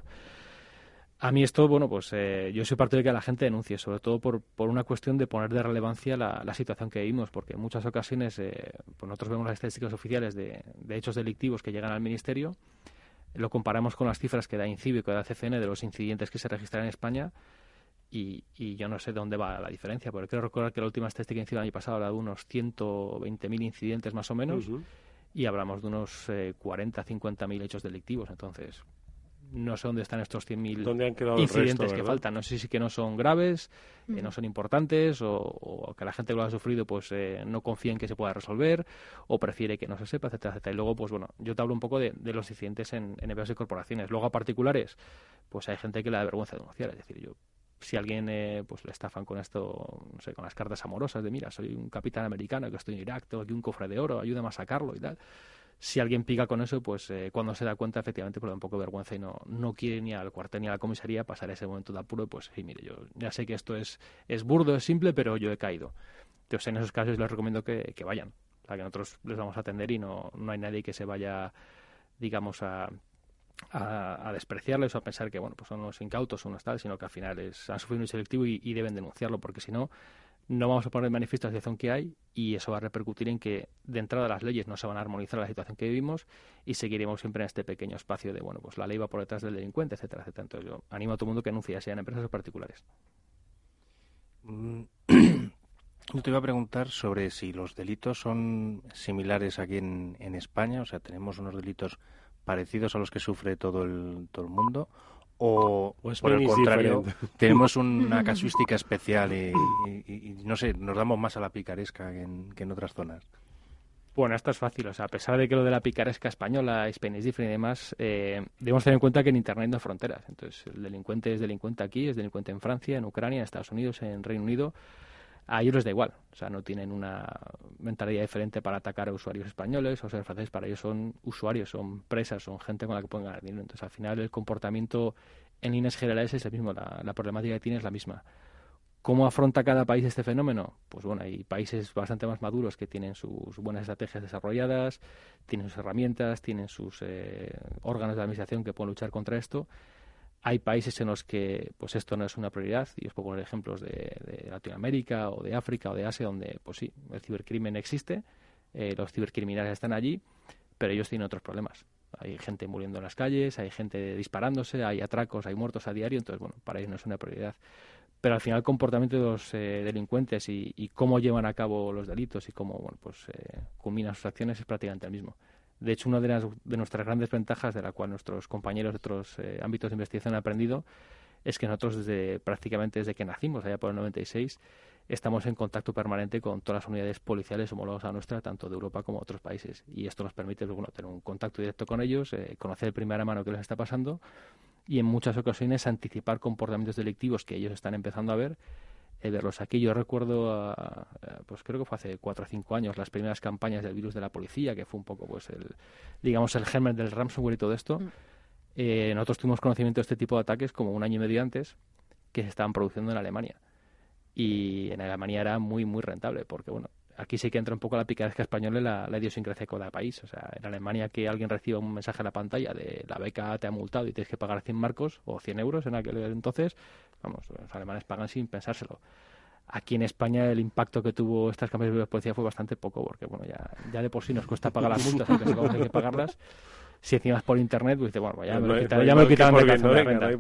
A mí esto, bueno, pues eh, yo soy partidario de que la gente denuncie, sobre todo por, por una cuestión de poner de relevancia la, la situación que vivimos, porque en muchas ocasiones eh, pues nosotros vemos las estadísticas oficiales de, de hechos delictivos que llegan al Ministerio. Lo comparamos con las cifras que da INCIBE y que da C C N de los incidentes que se registran en España y, y yo no sé de dónde va la diferencia, porque creo recordar que la última estadística que INCIBE el año pasado era de unos ciento veinte mil incidentes más o menos uh-huh. y hablamos de unos eh, cuarenta a cincuenta mil hechos delictivos. Entonces, no sé dónde están estos cien mil incidentes resto, que faltan. No sé si que no son graves, uh-huh. eh, no son importantes o, o que la gente que lo ha sufrido pues eh, no confía en que se pueda resolver o prefiere que no se sepa, etcétera, etcétera. Y luego, pues bueno, yo te hablo un poco de, de los incidentes en, en empresas y corporaciones. Luego, a particulares, pues hay gente que le da vergüenza denunciar. Es decir, yo si a alguien eh, pues le estafan con esto, no sé, con las cartas amorosas de mira, soy un capitán americano que estoy en Irak, tengo aquí un cofre de oro, ayúdame a sacarlo y tal. Si alguien pica con eso, pues eh, cuando se da cuenta, efectivamente, pues le da un poco de vergüenza y no, no quiere ni al cuartel ni a la comisaría pasar ese momento de apuro, pues sí, mire, yo ya sé que esto es, es burdo, es simple, pero yo he caído. Entonces, en esos casos les recomiendo que, que vayan, o sea, que nosotros les vamos a atender y no, no hay nadie que se vaya, digamos, a, a, a despreciarles o a pensar que, bueno, pues son unos incautos o unos tal, sino que al final es, han sufrido un selectivo y, y deben denunciarlo, porque si no, no vamos a poner de manifiesto la situación que hay y eso va a repercutir en que de entrada las leyes no se van a armonizar a la situación que vivimos y seguiremos siempre en este pequeño espacio de, bueno, pues la ley va por detrás del delincuente, etcétera, etcétera. Entonces yo animo a todo el mundo que anuncie, ya sean empresas o particulares. Yo te iba a preguntar sobre si los delitos son similares aquí en, en España, o sea, tenemos unos delitos parecidos a los que sufre todo el, todo el mundo, o, o por el contrario diferente. Tenemos una casuística especial y, y, y, y no sé, nos damos más a la picaresca que en, que en otras zonas. Bueno, esto es fácil. O sea, a pesar de que lo de la picaresca española, Spanish Different y demás, eh, debemos tener en cuenta que en Internet no hay fronteras. Entonces, el delincuente es delincuente aquí, es delincuente en Francia, en Ucrania, en Estados Unidos, en Reino Unido. A ellos les da igual. O sea, no tienen una mentalidad diferente para atacar a usuarios españoles o ser franceses. Para ellos son usuarios, son presas, son gente con la que pueden ganar dinero. Entonces, al final, el comportamiento en líneas generales es el mismo. La, la problemática que tiene es la misma. ¿Cómo afronta cada país este fenómeno? Pues bueno, hay países bastante más maduros que tienen sus buenas estrategias desarrolladas, tienen sus herramientas, tienen sus eh, órganos de administración que pueden luchar contra esto. Hay países en los que pues esto no es una prioridad, y os puedo poner ejemplos de, de Latinoamérica o de África o de Asia, donde pues sí, el cibercrimen existe, eh, los cibercriminales están allí, pero ellos tienen otros problemas. Hay gente muriendo en las calles, hay gente disparándose, hay atracos, hay muertos a diario, entonces bueno, para ellos no es una prioridad. Pero al final el comportamiento de los eh, delincuentes y, y cómo llevan a cabo los delitos y cómo bueno, pues, eh, culminan sus acciones es prácticamente el mismo. De hecho, una de, las, de nuestras grandes ventajas, de la cual nuestros compañeros de otros eh, ámbitos de investigación han aprendido, es que nosotros desde prácticamente desde que nacimos, allá por el noventa y seis, estamos en contacto permanente con todas las unidades policiales homologadas a nuestra, tanto de Europa como de otros países. Y esto nos permite pues, bueno, tener un contacto directo con ellos, eh, conocer de primera mano qué les está pasando y en muchas ocasiones anticipar comportamientos delictivos que ellos están empezando a ver, eh, verlos aquí. Yo recuerdo, a, a, pues creo que fue hace cuatro o cinco años, las primeras campañas del virus de la policía, que fue un poco, pues el digamos, el germen del ransomware y todo esto. Mm. Eh, nosotros tuvimos conocimiento de este tipo de ataques como un año y medio antes, que se estaban produciendo en Alemania. Y en Alemania era muy, muy rentable, porque, bueno, aquí sí que entra un poco la picaresca española y la, la idiosincrasia de cada país. O sea, en Alemania que alguien reciba un mensaje en la pantalla de la beca te ha multado y tienes que pagar cien marcos o cien euros en aquel entonces, vamos, los alemanes pagan sin pensárselo. Aquí en España el impacto que tuvo estas campañas de policía fue bastante poco, porque, bueno, ya, ya de por sí nos cuesta pagar las multas, aunque sepamos que hay que pagarlas. Si encima es por internet, pues dice, bueno, ya me lo quitaron, ya me lo quitaron de la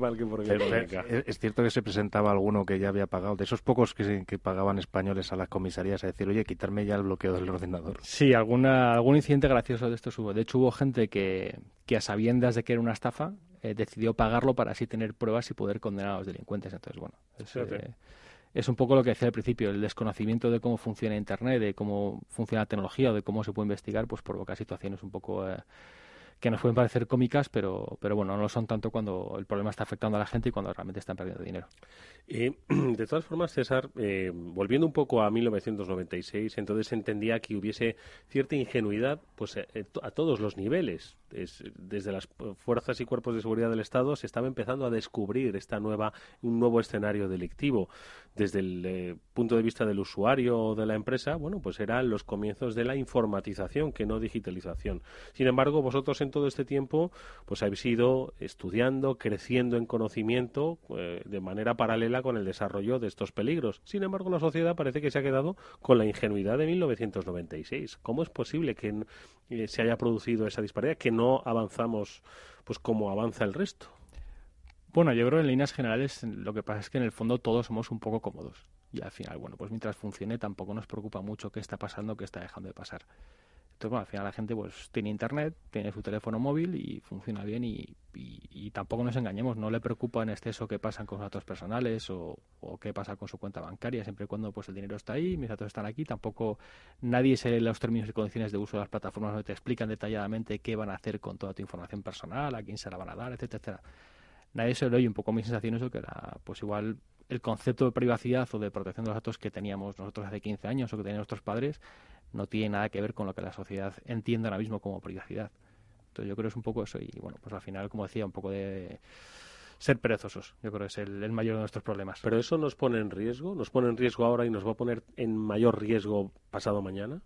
renta. Es cierto que se presentaba alguno que ya había pagado, de esos pocos que, que pagaban españoles a las comisarías a decir, oye, quitarme ya el bloqueo del ordenador. Sí, alguna, algún incidente gracioso de estos hubo. De hecho, hubo gente que, que a sabiendas de que era una estafa, eh, decidió pagarlo para así tener pruebas y poder condenar a los delincuentes. Entonces, bueno, es, sí, eh, es un poco lo que decía al principio, el desconocimiento de cómo funciona Internet, de cómo funciona la tecnología o de cómo se puede investigar, pues provoca situaciones un poco... Eh, que nos pueden parecer cómicas, pero, pero bueno, no lo son tanto cuando el problema está afectando a la gente y cuando realmente están perdiendo dinero. Eh, de todas formas, César, eh, volviendo un poco a mil novecientos noventa y seis, entonces entendía que hubiese cierta ingenuidad pues, eh, a todos los niveles. Es, desde las fuerzas y cuerpos de seguridad del Estado se estaba empezando a descubrir esta nueva, un nuevo escenario delictivo. Desde el eh, punto de vista del usuario o de la empresa, bueno, pues eran los comienzos de la informatización, que no digitalización. Sin embargo, vosotros en todo este tiempo pues habéis ido estudiando, creciendo en conocimiento eh, de manera paralela con el desarrollo de estos peligros. Sin embargo, la sociedad parece que se ha quedado con la ingenuidad de mil novecientos noventa y seis. ¿Cómo es posible que eh, se haya producido esa disparidad, que no avanzamos pues como avanza el resto? Bueno, yo creo que en líneas generales lo que pasa es que en el fondo todos somos un poco cómodos. Y al final, bueno, pues mientras funcione tampoco nos preocupa mucho qué está pasando, qué está dejando de pasar. Entonces, bueno, al final la gente pues tiene internet, tiene su teléfono móvil y funciona bien y, y, y tampoco nos engañemos, no le preocupa en exceso qué pasa con sus datos personales o, o qué pasa con su cuenta bancaria, siempre y cuando pues el dinero está ahí, mis datos están aquí, tampoco nadie se lee los términos y condiciones de uso de las plataformas donde te explican detalladamente qué van a hacer con toda tu información personal, a quién se la van a dar, etcétera, etcétera. Nadie se lo oye. Un poco mi sensación es que era, pues igual el concepto de privacidad o de protección de los datos que teníamos nosotros hace quince años o que tenían nuestros padres no tiene nada que ver con lo que la sociedad entiende ahora mismo como privacidad. Entonces yo creo que es un poco eso y bueno, pues al final, como decía, un poco de ser perezosos. Yo creo que es el, el mayor de nuestros problemas. ¿Pero eso nos pone en riesgo? ¿Nos pone en riesgo ahora y nos va a poner en mayor riesgo pasado mañana?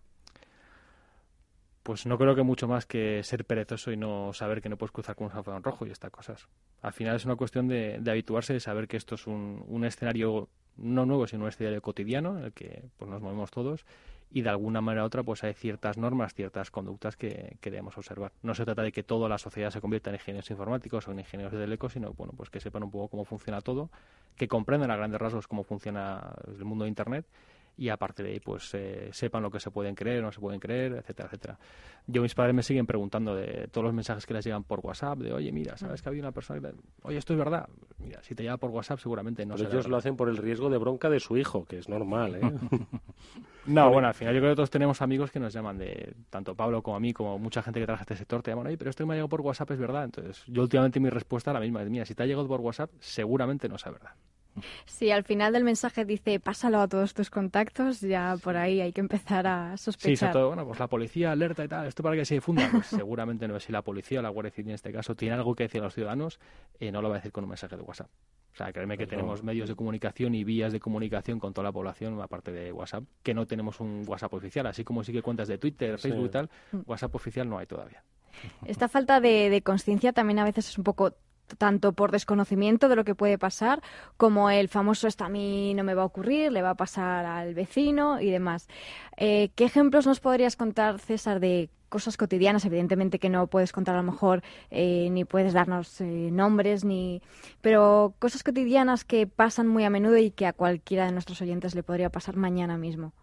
Pues no creo que mucho más que ser perezoso y no saber que no puedes cruzar con un semáforo en rojo y estas cosas. Al final es una cuestión de, de habituarse, de saber que esto es un, un escenario no nuevo, sino un escenario cotidiano en el que pues, nos movemos todos y de alguna manera u otra pues hay ciertas normas, ciertas conductas que, que debemos observar. No se trata de que toda la sociedad se convierta en ingenieros informáticos o en ingenieros de teleco, sino bueno, pues que sepan un poco cómo funciona todo, que comprendan a grandes rasgos cómo funciona el mundo de Internet y aparte de ahí pues eh, sepan lo que se pueden creer, no se pueden creer, etcétera, etcétera. Yo, mis padres me siguen preguntando de todos los mensajes que les llegan por WhatsApp, de oye, mira, ¿sabes que había una persona que... Oye, esto es verdad? Mira, si te llega por WhatsApp seguramente no. Pero ellos verdad. Lo hacen por el riesgo de bronca de su hijo, que es normal, ¿eh? No, bueno, al final yo creo que todos tenemos amigos que nos llaman de, tanto Pablo como a mí, como mucha gente que trabaja en este sector, te llaman, oye, pero esto me ha llegado por WhatsApp, es verdad. Entonces, yo últimamente mi respuesta es la misma, es mira, si te ha llegado por WhatsApp, seguramente no es verdad. Sí, al final del mensaje dice, pásalo a todos tus contactos, ya por ahí hay que empezar a sospechar. Sí, sobre todo, bueno, pues la policía alerta y tal, ¿esto para que se difunda? Pues seguramente no es. Si la policía o la Guardia Civil en este caso tiene algo que decir a los ciudadanos, eh, no lo va a decir con un mensaje de WhatsApp. O sea, créeme que tenemos medios de comunicación y vías de comunicación con toda la población, aparte de WhatsApp, que no tenemos un WhatsApp oficial, así como sí que cuentas de Twitter, Facebook sí. y tal, WhatsApp oficial no hay todavía. Esta falta de, de conciencia también a veces es un poco tanto por desconocimiento de lo que puede pasar, como el famoso esto a mí no me va a ocurrir, le va a pasar al vecino y demás. Eh, ¿Qué ejemplos nos podrías contar, César, de cosas cotidianas? Evidentemente que no puedes contar a lo mejor, eh, ni puedes darnos eh, nombres, ni pero cosas cotidianas que pasan muy a menudo y que a cualquiera de nuestros oyentes le podría pasar mañana mismo.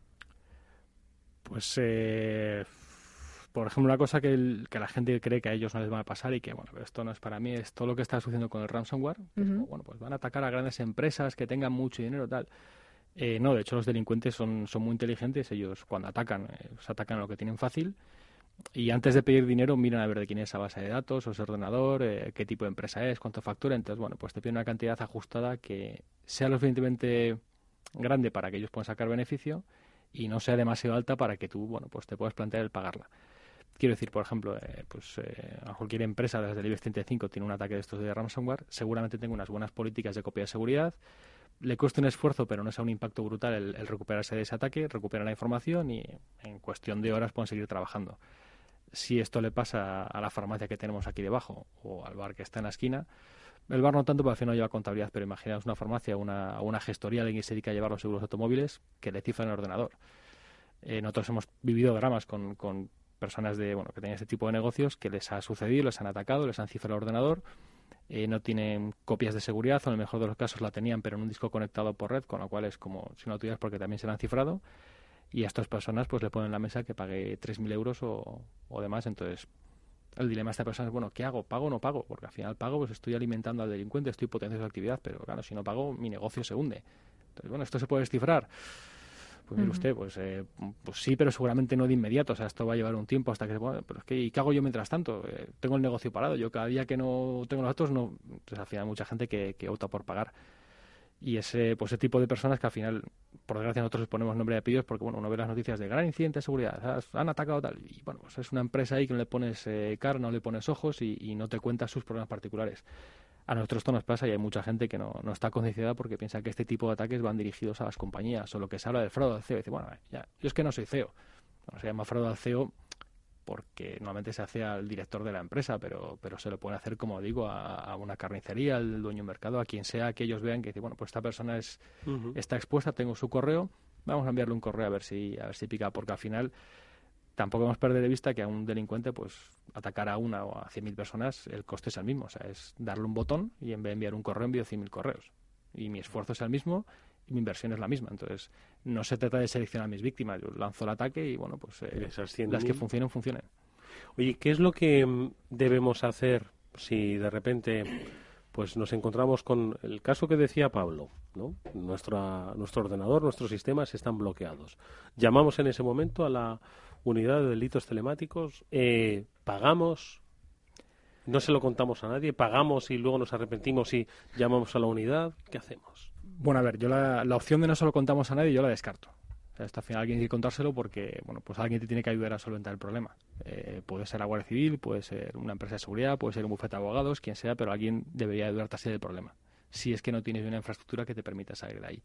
Pues... Eh... Por ejemplo, una cosa que, el, que la gente cree que a ellos no les va a pasar y que, bueno, esto no es para mí, es todo lo que está sucediendo con el ransomware. Uh-huh. Es como, bueno, pues van a atacar a grandes empresas que tengan mucho dinero y tal. Eh, no, de hecho, los delincuentes son, son muy inteligentes. Ellos, cuando atacan, eh, se atacan a lo que tienen fácil. Y antes de pedir dinero, miran a ver de quién es esa base de datos o ese ordenador, eh, qué tipo de empresa es, cuánto factura. Entonces, bueno, pues te piden una cantidad ajustada que sea lo suficientemente grande para que ellos puedan sacar beneficio y no sea demasiado alta para que tú, bueno, pues te puedas plantear el pagarla. Quiero decir, por ejemplo, eh, pues eh, a cualquier empresa desde el IBEX treinta y cinco tiene un ataque de estos de ransomware, seguramente tenga unas buenas políticas de copia de seguridad, le cuesta un esfuerzo, pero no sea un impacto brutal el, el recuperarse de ese ataque, recuperan la información y en cuestión de horas pueden seguir trabajando. Si esto le pasa a la farmacia que tenemos aquí debajo o al bar que está en la esquina, el bar no tanto, porque al final no lleva contabilidad, pero imaginaos una farmacia o una, una gestoría, alguien que se dedica a llevar los seguros automóviles, que le cifran el ordenador. Eh, nosotros hemos vivido dramas con... con personas de bueno que tienen este tipo de negocios que les ha sucedido, les han atacado, les han cifrado el ordenador, eh, no tienen copias de seguridad o en el mejor de los casos la tenían pero en un disco conectado por red, con lo cual es como si no tuvieras porque también se la han cifrado y a estas personas pues le ponen en la mesa que pague tres mil euros o, o demás. Entonces el dilema de esta persona es, bueno, ¿qué hago? ¿Pago o no pago? Porque al final pago, pues estoy alimentando al delincuente, estoy potenciando su actividad, pero claro, si no pago mi negocio se hunde. Entonces, bueno, ¿esto se puede descifrar? Pues mire usted, pues, eh, pues sí, pero seguramente no de inmediato. O sea, esto va a llevar un tiempo hasta que se pueda. Pero es que, ¿y qué hago yo mientras tanto? Eh, tengo el negocio parado. Yo cada día que no tengo los datos, no. Pues al final hay mucha gente que, que opta por pagar. Y ese, pues ese tipo de personas que al final, por desgracia, nosotros les ponemos nombre y apellidos porque, bueno, uno ve las noticias de gran incidente de seguridad, han atacado tal. Y bueno, pues es una empresa ahí que no le pones eh, cara, no le pones ojos y, y no te cuenta sus problemas particulares. A nosotros esto nos pasa y hay mucha gente que no, no está concienciada porque piensa que este tipo de ataques van dirigidos a las compañías o lo que se habla del fraude al C E O. Y dice, bueno, ya, yo es que no soy C E O. Bueno, se llama fraude al C E O porque normalmente se hace al director de la empresa, pero pero se lo pueden hacer, como digo, a, a una carnicería, al dueño de mercado, a quien sea, que ellos vean que dice, bueno, pues esta persona es uh-huh. está expuesta, tengo su correo, vamos a enviarle un correo a ver si a ver si pica, porque al final tampoco hemos perder de vista que a un delincuente, pues atacar a una o a cien mil personas, el coste es el mismo. O sea, es darle un botón y en vez de enviar un correo, envío cien mil correos. Y mi esfuerzo es el mismo y mi inversión es la misma. Entonces, no se trata de seleccionar a mis víctimas. Yo lanzo el ataque y, bueno, pues eh, las que funcionen, funcionen. Oye, ¿qué es lo que debemos hacer si de repente pues nos encontramos con el caso que decía Pablo, ¿no? Nuestra, nuestro ordenador, nuestros sistemas están bloqueados. Llamamos en ese momento a la unidad de delitos telemáticos, eh, pagamos, no se lo contamos a nadie, pagamos y luego nos arrepentimos y llamamos a la unidad, ¿qué hacemos? Bueno, a ver, yo la, la opción de no se lo contamos a nadie yo la descarto. O sea, hasta al final alguien tiene que contárselo porque, bueno, pues alguien te tiene que ayudar a solventar el problema. Eh, puede ser la Guardia Civil, puede ser una empresa de seguridad, puede ser un bufete de abogados, quien sea, pero alguien debería ayudarte a salir del problema. Si es que no tienes una infraestructura que te permita salir de ahí.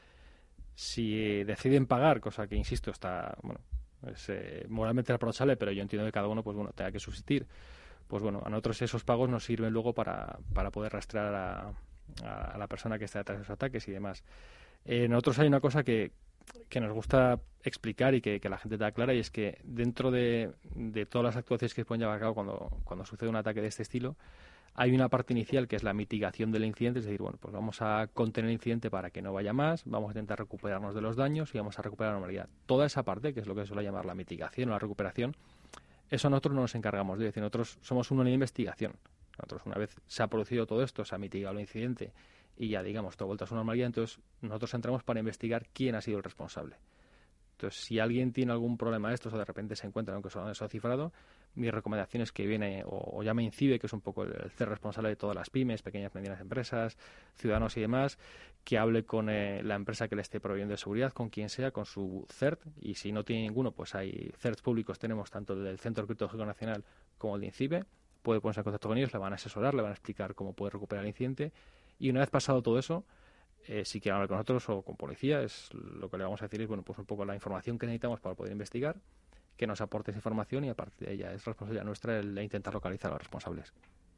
Si eh, deciden pagar, cosa que, insisto, está, bueno, es eh, moralmente reprochable, pero yo entiendo que cada uno, pues bueno, tenga que subsistir. Pues bueno, a nosotros esos pagos nos sirven luego para, para poder rastrear a, a, a la persona que está detrás de esos ataques y demás. Eh, nosotros hay una cosa que, que nos gusta explicar y que, que la gente te aclara, y es que dentro de, de todas las actuaciones que se pueden llevar a cabo cuando, cuando sucede un ataque de este estilo, hay una parte inicial que es la mitigación del incidente, es decir, bueno, pues vamos a contener el incidente para que no vaya más, vamos a intentar recuperarnos de los daños y vamos a recuperar la normalidad. Toda esa parte, que es lo que se suele llamar la mitigación o la recuperación, eso nosotros no nos encargamos de decir, nosotros somos una unidad de investigación. Nosotros, una vez se ha producido todo esto, se ha mitigado el incidente y ya, digamos, todo vuelta a su normalidad, entonces nosotros entramos para investigar quién ha sido el responsable. Entonces, si alguien tiene algún problema de estos o de repente se encuentra aunque son eso cifrado, mi recomendación es que viene o, o llame a INCIBE, que es un poco el, el C E R responsable de todas las pymes, pequeñas y medianas empresas, ciudadanos y demás, que hable con eh, la empresa que le esté proveyendo de seguridad, con quien sea, con su C E R T, y si no tiene ninguno, pues hay C E R Ts públicos, tenemos tanto el del Centro Criptológico Nacional como el de INCIBE, puede ponerse en contacto con ellos, le van a asesorar, le van a explicar cómo puede recuperar el incidente, y una vez pasado todo eso, Eh, si quieren hablar con nosotros o con policía, es lo que le vamos a decir es bueno, pues un poco la información que necesitamos para poder investigar, que nos aporte esa información y a partir de ella es responsabilidad nuestra el intentar localizar a los responsables.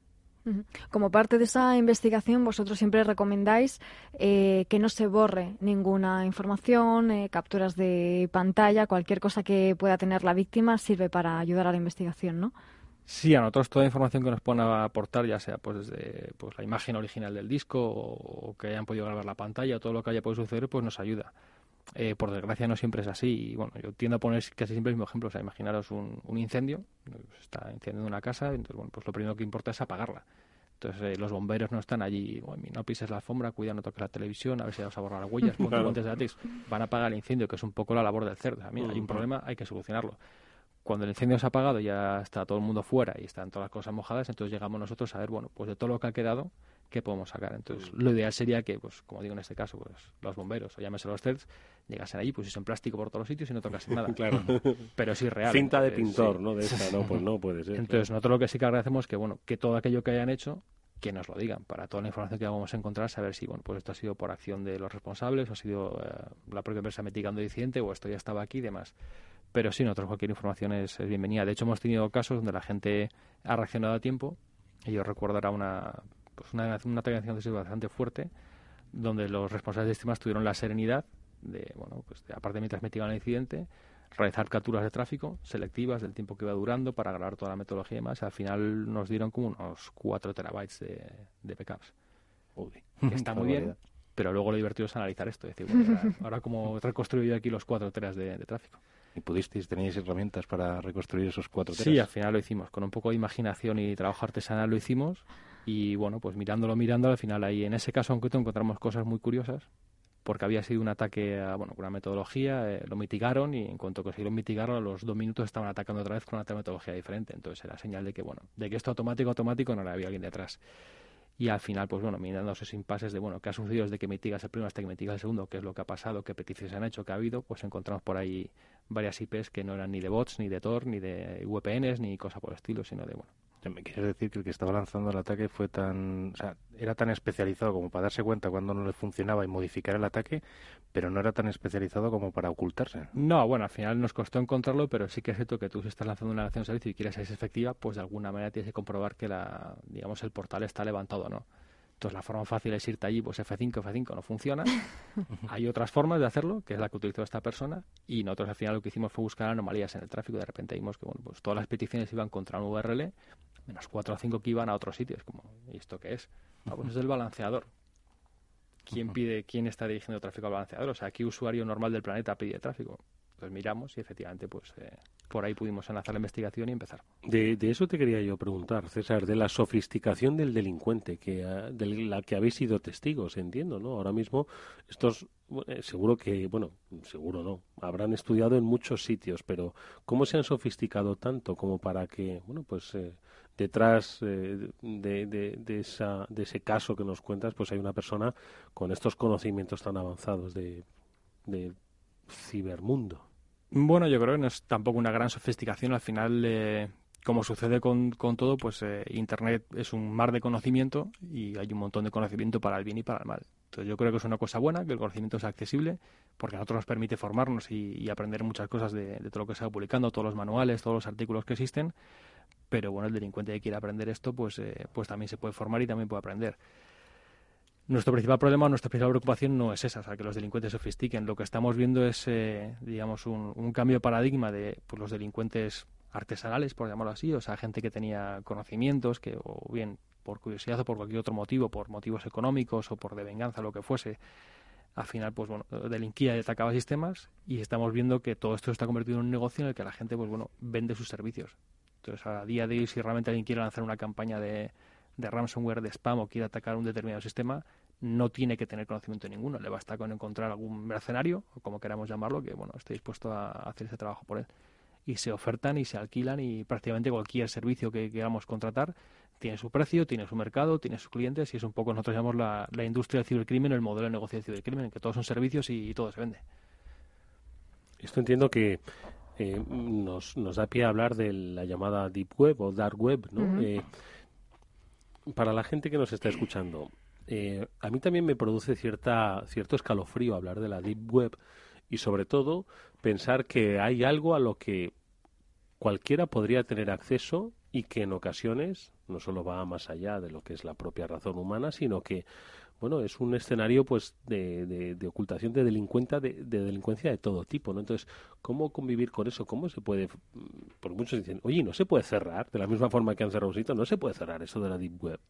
Como parte de esa investigación, vosotros siempre recomendáis eh, que no se borre ninguna información, eh, capturas de pantalla, cualquier cosa que pueda tener la víctima sirve para ayudar a la investigación, ¿no? Sí, a nosotros toda la información que nos puedan aportar, ya sea pues desde pues la imagen original del disco o, o que hayan podido grabar la pantalla o todo lo que haya podido suceder, pues nos ayuda. Eh, por desgracia no siempre es así y bueno, yo tiendo a poner casi siempre el mismo ejemplo, o sea, imaginaros un, un incendio, se está incendiando una casa, entonces bueno, pues lo primero que importa es apagarla. Entonces eh, los bomberos no están allí, no pises la alfombra, cuida, no toques la televisión, a ver si vas a borrar las huellas, ponte guantes de látex, van a apagar el incendio, que es un poco la labor del C E R T. O sea, mira, hay un problema, hay que solucionarlo. Cuando el incendio se ha apagado, ya está todo el mundo fuera y están todas las cosas mojadas, entonces llegamos nosotros a ver, bueno, pues de todo lo que ha quedado, ¿qué podemos sacar? Entonces, lo ideal sería que, pues como digo en este caso, pues los bomberos, o llámese los C E R Ts, llegasen allí, pusiesen plástico por todos los sitios y no tocasen nada. Claro. Pero sí real. Cinta de entonces, pintor, sí. ¿no? De esta, no, pues no puede ser. Entonces, nosotros lo que sí que agradecemos es que, bueno, que todo aquello que hayan hecho, que nos lo digan, para toda la información que vamos a encontrar, saber si, bueno, pues esto ha sido por acción de los responsables, o ha sido eh, la propia empresa mitigando el incidente, o esto ya estaba aquí y demás. Pero sí, nosotros cualquier información es, es bienvenida. De hecho, hemos tenido casos donde la gente ha reaccionado a tiempo. Y yo recuerdo ahora una, pues una, una declaración bastante fuerte, donde los responsables de sistemas tuvieron la serenidad de, bueno, pues de, aparte mientras mitigaban el incidente, realizar capturas de tráfico selectivas del tiempo que iba durando para grabar toda la metodología y demás. Al final nos dieron como unos cuatro terabytes de, de backups. Uy, que está muy bien, pero luego lo divertido es analizar esto. Es decir, bueno, ahora, ahora como reconstruyo yo aquí los cuatro teras de, de tráfico. ¿Y pudisteis, tenéis herramientas para reconstruir esos cuatro teras? Sí, al final lo hicimos. Con un poco de imaginación y trabajo artesanal lo hicimos. Y bueno, pues mirándolo, mirándolo, al final ahí en ese caso en concreto encontramos cosas muy curiosas. Porque había sido un ataque a, bueno, con una metodología, eh, lo mitigaron y en cuanto consiguieron mitigarlo, a los dos minutos estaban atacando otra vez con otra metodología diferente. Entonces era señal de que, bueno, de que esto automático, automático no le había alguien detrás. Y al final, pues bueno, mirando esos impases de, bueno, qué ha sucedido desde que mitigas el primero hasta que mitigas el segundo, qué es lo que ha pasado, qué peticiones han hecho, qué ha habido, pues encontramos por ahí varias I Pes que no eran ni de bots, ni de Tor, ni de V P Ns, ni cosa por el estilo, sino de, bueno. ¿Me quieres decir que el que estaba lanzando el ataque fue tan, o sea, era tan especializado como para darse cuenta cuando no le funcionaba y modificar el ataque, pero no era tan especializado como para ocultarse? No, bueno, al final nos costó encontrarlo, pero sí que es cierto que tú si estás lanzando una acción de servicio y quieres ser efectiva, pues de alguna manera tienes que comprobar que la, digamos, el portal está levantado o no. Entonces la forma fácil es irte allí, pues F cinco, F cinco no funciona. Hay otras formas de hacerlo, que es la que utilizó esta persona, y nosotros al final lo que hicimos fue buscar anomalías en el tráfico. De repente vimos que bueno, pues todas las peticiones iban contra un U R L, menos cuatro o cinco que iban a otros sitios. Como, ¿y esto qué es? Ah, pues es el balanceador. ¿Quién pide, quién está dirigiendo tráfico al balanceador? O sea, ¿qué usuario normal del planeta pide tráfico? Pues miramos y efectivamente pues eh, por ahí pudimos enlazar la investigación y empezar. De, de eso te quería yo preguntar, César, de la sofisticación del delincuente, que de la que habéis sido testigos, entiendo, ¿no? Ahora mismo estos, eh, seguro que, bueno, seguro no, habrán estudiado en muchos sitios, pero ¿cómo se han sofisticado tanto como para que, bueno, pues eh, detrás eh, de, de, de, esa, de ese caso que nos cuentas, pues hay una persona con estos conocimientos tan avanzados de, de cibermundo? Bueno, yo creo que no es tampoco una gran sofisticación. Al final, eh, como sucede con, con todo, pues eh, Internet es un mar de conocimiento y hay un montón de conocimiento para el bien y para el mal. Entonces yo creo que es una cosa buena, que el conocimiento sea accesible, porque a nosotros nos permite formarnos y, y aprender muchas cosas de, de todo lo que se va publicando, todos los manuales, todos los artículos que existen. Pero bueno, el delincuente que quiera aprender esto, pues, eh, pues también se puede formar y también puede aprender. Nuestro principal problema, nuestra principal preocupación no es esa, o sea, que los delincuentes sofistiquen. Lo que estamos viendo es, eh, digamos, un, un cambio de paradigma de pues, los delincuentes artesanales, por llamarlo así, o sea, gente que tenía conocimientos, que o bien por curiosidad o por cualquier otro motivo, por motivos económicos o por de venganza, lo que fuese, al final, pues bueno, delinquía y atacaba sistemas, y estamos viendo que todo esto se está convirtiendo en un negocio en el que la gente, pues bueno, vende sus servicios. Entonces, a día de hoy, si realmente alguien quiere lanzar una campaña de... de ransomware, de spam o quiere atacar un determinado sistema, no tiene que tener conocimiento ninguno, le basta con encontrar algún mercenario, o como queramos llamarlo, que bueno esté dispuesto a hacer ese trabajo por él. Y se ofertan y se alquilan, y prácticamente cualquier servicio que queramos contratar tiene su precio, tiene su mercado, tiene sus clientes, y es un poco, nosotros llamamos la, la industria del cibercrimen, el modelo de negocio del cibercrimen, en que todos son servicios y, y todo se vende. Esto entiendo que eh, nos, nos da pie a hablar de la llamada Deep Web o Dark Web, ¿no? Uh-huh. Eh, para la gente que nos está escuchando, eh, a mí también me produce cierta cierto escalofrío hablar de la Deep Web, y sobre todo pensar que hay algo a lo que cualquiera podría tener acceso y que en ocasiones no solo va más allá de lo que es la propia razón humana, sino que bueno es un escenario pues de, de, de ocultación de delincuencia de, de delincuencia de todo tipo, ¿no? Entonces, ¿cómo convivir con eso? ¿Cómo se puede? Porque muchos dicen, oye, no se puede cerrar, de la misma forma que han cerrado un sitio, no se puede cerrar eso de la Deep Web.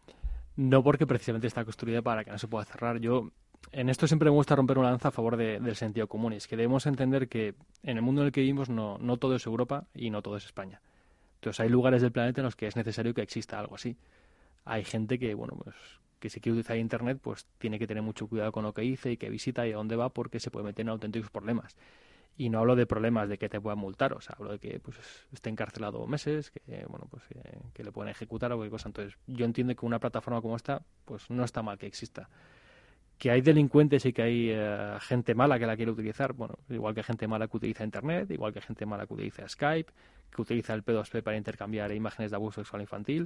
No, porque precisamente está construida para que no se pueda cerrar. Yo en esto siempre me gusta romper una lanza a favor de, del sentido común, y es que debemos entender que en el mundo en el que vivimos no, no todo es Europa y no todo es España. Entonces hay lugares del planeta en los que es necesario que exista algo así. Hay gente que, bueno, pues que si quiere utilizar Internet, pues tiene que tener mucho cuidado con lo que dice y que visita y a dónde va, porque se puede meter en auténticos problemas. Y no hablo de problemas de que te puedan multar, o sea, hablo de que pues esté encarcelado meses, que bueno pues eh, que le pueden ejecutar o cualquier cosa. Entonces, yo entiendo que una plataforma como esta, pues no está mal que exista. Que hay delincuentes y que hay uh, gente mala que la quiere utilizar, bueno, igual que gente mala que utiliza Internet, igual que gente mala que utiliza Skype, que utiliza el P dos P para intercambiar imágenes de abuso sexual infantil.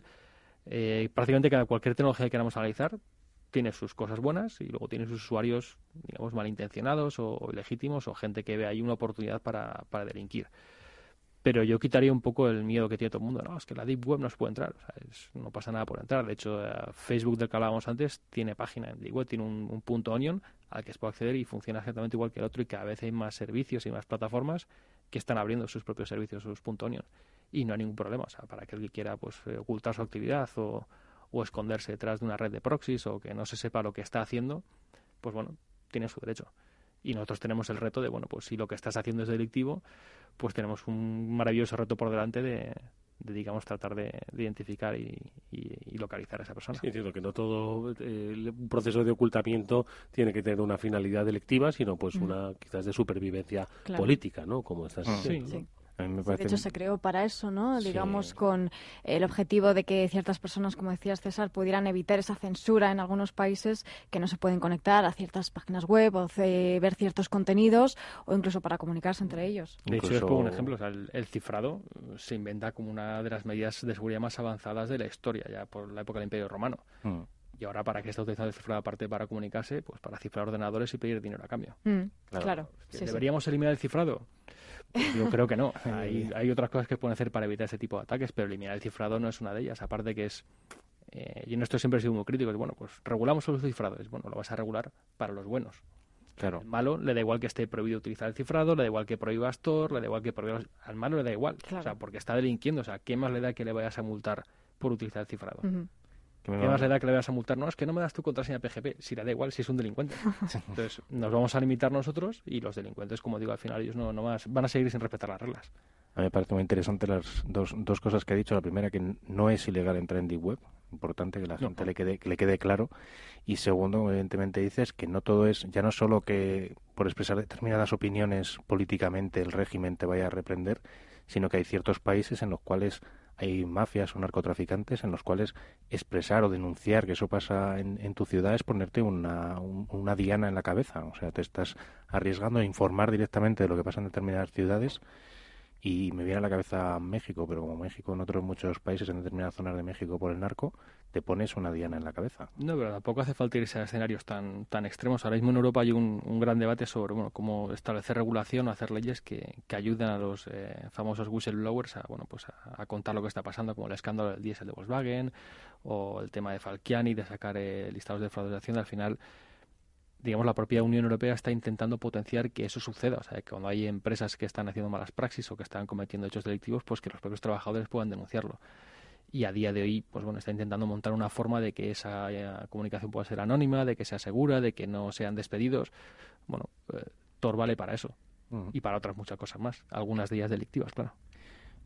Eh, prácticamente cada cualquier tecnología que queramos analizar tiene sus cosas buenas y luego tiene sus usuarios, digamos, malintencionados o, o ilegítimos, o gente que ve ahí una oportunidad para, para delinquir. Pero yo quitaría un poco el miedo que tiene todo el mundo. No, es que la Deep Web no se puede entrar. O sea, es, no pasa nada por entrar. De hecho, uh, Facebook, del que hablábamos antes, tiene página en Deep Web, tiene un, un punto onion al que se puede acceder y funciona exactamente igual que el otro, y cada vez hay más servicios y más plataformas que están abriendo sus propios servicios, sus punto onion. Y no hay ningún problema. O sea, para aquel que quiera pues ocultar su actividad o, o esconderse detrás de una red de proxies o que no se sepa lo que está haciendo, pues bueno, tiene su derecho. Y nosotros tenemos el reto de, bueno, pues si lo que estás haciendo es delictivo, pues tenemos un maravilloso reto por delante de, de digamos, tratar de, de identificar y, y, y localizar a esa persona. Sí, entiendo que no todo eh, el proceso de ocultamiento tiene que tener una finalidad delictiva, sino pues mm. una quizás de supervivencia claro. política, ¿no? Como estás diciendo, sí, ¿no? Sí. A mí me parece... De hecho, se creó para eso, ¿no? Sí. Digamos, con el objetivo de que ciertas personas, como decías, César, pudieran evitar esa censura en algunos países, que no se pueden conectar a ciertas páginas web o c- ver ciertos contenidos, o incluso para comunicarse entre ellos. De hecho, os pongo un ejemplo. O sea, el, el cifrado se inventa como una de las medidas de seguridad más avanzadas de la historia, ya por la época del Imperio Romano. Mm. Y ahora, ¿para qué está utilizando el cifrado aparte para comunicarse? Pues para cifrar ordenadores y pedir dinero a cambio. Mm, claro. claro. Sí, ¿Deberíamos sí. eliminar el cifrado? Pues yo creo que no. Hay, hay otras cosas que pueden hacer para evitar ese tipo de ataques, pero eliminar el cifrado no es una de ellas. Aparte que es... Eh, y en esto siempre he sido muy crítico. Es, bueno, pues regulamos solo los cifrados. Bueno, lo vas a regular para los buenos. Claro. Al malo le da igual que esté prohibido utilizar el cifrado, le da igual que prohíbas Tor, le da igual que prohíbas... Al malo le da igual. Claro. O sea, porque está delinquiendo. O sea, ¿qué más le da que le vayas a multar por utilizar el cifrado? Uh-huh. ¿Qué más le da que le vayas a multar? No, es que no me das tu contraseña P G P. Si le da igual, si es un delincuente. Entonces, nos vamos a limitar nosotros, y los delincuentes, como digo, al final ellos no, no más, van a seguir sin respetar las reglas. A mí me parece muy interesante las dos, dos cosas que ha dicho. La primera, que no es ilegal entrar en Deep Web. Importante que la gente no. le quede que le quede claro. Y segundo, evidentemente dices que no todo es, ya no solo que por expresar determinadas opiniones políticamente el régimen te vaya a reprender, sino que hay ciertos países en los cuales hay mafias o narcotraficantes en los cuales expresar o denunciar que eso pasa en, en tu ciudad es ponerte una, un, una diana en la cabeza. O sea, te estás arriesgando a informar directamente de lo que pasa en determinadas ciudades. Y me viene a la cabeza México, pero como México en otros muchos países, en determinadas zonas de México por el narco, te pones una diana en la cabeza. No, pero tampoco hace falta irse a escenarios tan tan extremos. Ahora mismo en Europa hay un, un gran debate sobre bueno cómo establecer regulación o hacer leyes que, que ayuden a los eh, famosos whistleblowers a bueno pues a, a contar lo que está pasando, como el escándalo del diésel de Volkswagen o el tema de Falciani, de sacar eh, listados de fraudes de Hacienda. Al final, digamos, la propia Unión Europea está intentando potenciar que eso suceda. O sea, que cuando hay empresas que están haciendo malas praxis o que están cometiendo hechos delictivos, pues que los propios trabajadores puedan denunciarlo. Y a día de hoy, pues bueno, está intentando montar una forma de que esa eh, comunicación pueda ser anónima, de que sea segura, de que no sean despedidos. Bueno, eh, Tor vale para eso. Uh-huh. Y para otras muchas cosas más. Algunas de ellas delictivas, claro.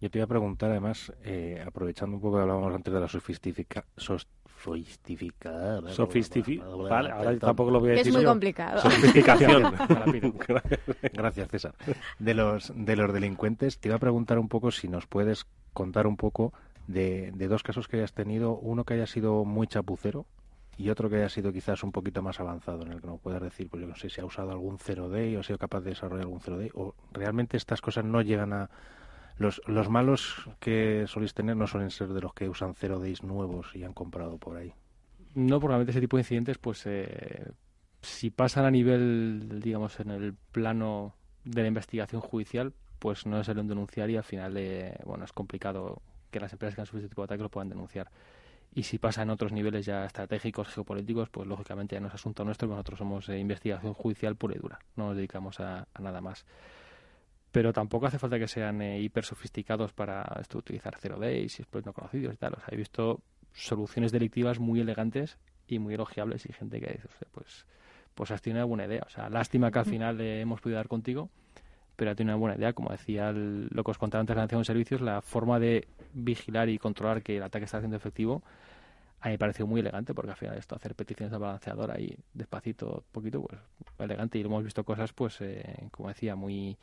Yo te iba a preguntar, además, eh, aprovechando un poco que hablábamos antes de la sofistifica, sofistificada... Sofistifi... Vale, ahora tampoco lo voy a Es decir muy yo. complicado. Sofisticación. Gracias, César. De los, de los delincuentes, te iba a preguntar un poco si nos puedes contar un poco de, de dos casos que hayas tenido, uno que haya sido muy chapucero y otro que haya sido quizás un poquito más avanzado, en el que nos puedas decir, pues yo no sé si ha usado algún cero day o ha sido capaz de desarrollar algún cero day, o realmente estas cosas no llegan a... Los, los malos que soléis tener no suelen ser de los que usan cero days nuevos y han comprado por ahí. No, porque realmente ese tipo de incidentes, pues eh, si pasan a nivel, digamos, en el plano de la investigación judicial, pues no es el denunciar y al final, eh, bueno, es complicado que las empresas que han sufrido este tipo de ataques lo puedan denunciar. Y si pasa en otros niveles ya estratégicos, geopolíticos, pues lógicamente ya no es asunto nuestro, porque nosotros somos eh, investigación judicial pura y dura, no nos dedicamos a, a nada más. Pero tampoco hace falta que sean eh, hiper sofisticados para esto, utilizar zero days y exploits no conocidos y tal. O sea, he visto soluciones delictivas muy elegantes y muy elogiables y gente que dice, pues, pues has tenido una buena idea. O sea, lástima que al final eh, hemos podido dar contigo, pero ha tenido una buena idea. Como decía el, lo que os contaba antes de la Nación de Servicios, la forma de vigilar y controlar que el ataque está siendo efectivo a mí me pareció muy elegante, porque al final esto, hacer peticiones de balanceador ahí despacito, poquito, pues elegante. Y hemos visto cosas, pues, eh, como decía, muy...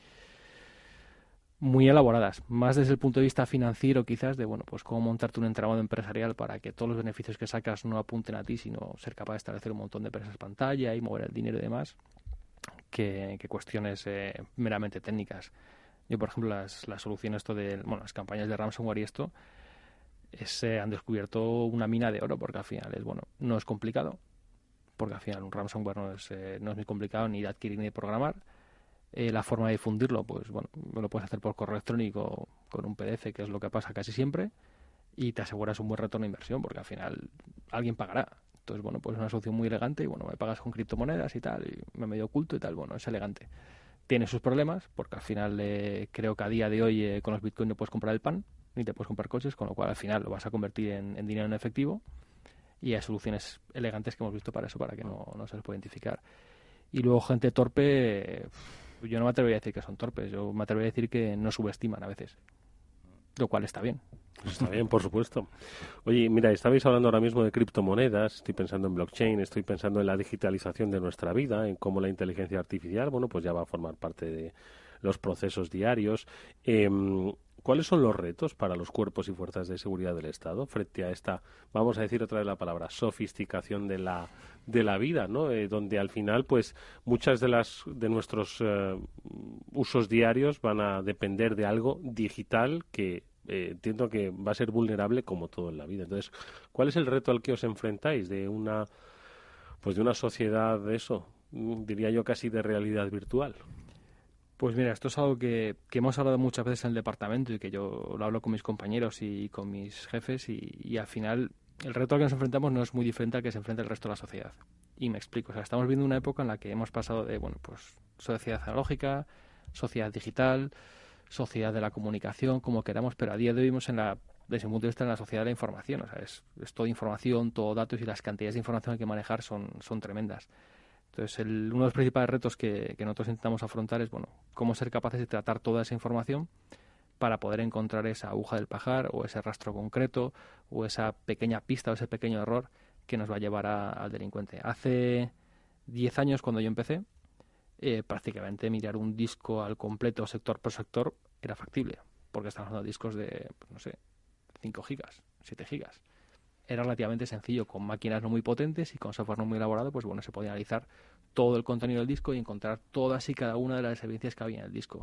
muy elaboradas, más desde el punto de vista financiero quizás, de bueno, pues cómo montarte un entramado empresarial para que todos los beneficios que sacas no apunten a ti, sino ser capaz de establecer un montón de empresas pantalla y mover el dinero y demás, que, que cuestiones eh, meramente técnicas. Yo, por ejemplo, las, las soluciones esto de, bueno, las campañas de ransomware y esto, es, eh, han descubierto una mina de oro, porque al final es, bueno, no es complicado, porque al final un ransomware no es, eh, no es muy complicado ni de adquirir ni de programar. Eh, la forma de difundirlo, pues bueno, lo puedes hacer por correo electrónico con un P D F, que es lo que pasa casi siempre, y te aseguras un buen retorno de inversión, porque al final alguien pagará. Entonces, bueno, pues es una solución muy elegante y bueno, me pagas con criptomonedas y tal, y me medio oculto y tal, bueno, es elegante. Tiene sus problemas, porque al final eh, creo que a día de hoy eh, con los bitcoins no puedes comprar el pan, ni te puedes comprar coches, con lo cual al final lo vas a convertir en, en dinero en efectivo, y hay soluciones elegantes que hemos visto para eso, para que no, no se les pueda identificar. Y luego gente torpe... Eh, yo no me atrevería a decir que son torpes, yo me atrevería a decir que no subestiman a veces, lo cual está bien. Está bien, por supuesto. Oye, mira, estabais hablando ahora mismo de criptomonedas, estoy pensando en blockchain, estoy pensando en la digitalización de nuestra vida, en cómo la inteligencia artificial, bueno, pues ya va a formar parte de los procesos diarios. Eh, ¿Cuáles son los retos para los cuerpos y fuerzas de seguridad del Estado frente a esta, vamos a decir otra vez la palabra, sofisticación de la de la vida, ¿no? Eh, donde al final, pues, muchas de las de nuestros eh, usos diarios van a depender de algo digital que eh, entiendo que va a ser vulnerable como todo en la vida. Entonces, ¿cuál es el reto al que os enfrentáis de una, pues, de una sociedad de eso, diría yo casi de realidad virtual? Pues mira, esto es algo que, que hemos hablado muchas veces en el departamento y que yo lo hablo con mis compañeros y con mis jefes y, y al final el reto al que nos enfrentamos no es muy diferente al que se enfrenta el resto de la sociedad. Y me explico, o sea, estamos viendo una época en la que hemos pasado de, bueno, pues sociedad analógica, sociedad digital, sociedad de la comunicación, como queramos, pero a día de hoy vivimos en la, desde un punto de vista en la sociedad de la información, o sea, es, es toda información, todo datos y las cantidades de información que hay que manejar son, son tremendas. Entonces, el, uno de los principales retos que, que nosotros intentamos afrontar es, bueno, cómo ser capaces de tratar toda esa información para poder encontrar esa aguja del pajar o ese rastro concreto o esa pequeña pista o ese pequeño error que nos va a llevar a, al delincuente. Hace diez años, cuando yo empecé, eh, prácticamente mirar un disco al completo, sector por sector, era factible, porque estamos hablando de discos de, pues, no sé, cinco gigas, siete gigas. Era relativamente sencillo, con máquinas no muy potentes y con software no muy elaborado, pues bueno, se podía analizar todo el contenido del disco y encontrar todas y cada una de las evidencias que había en el disco.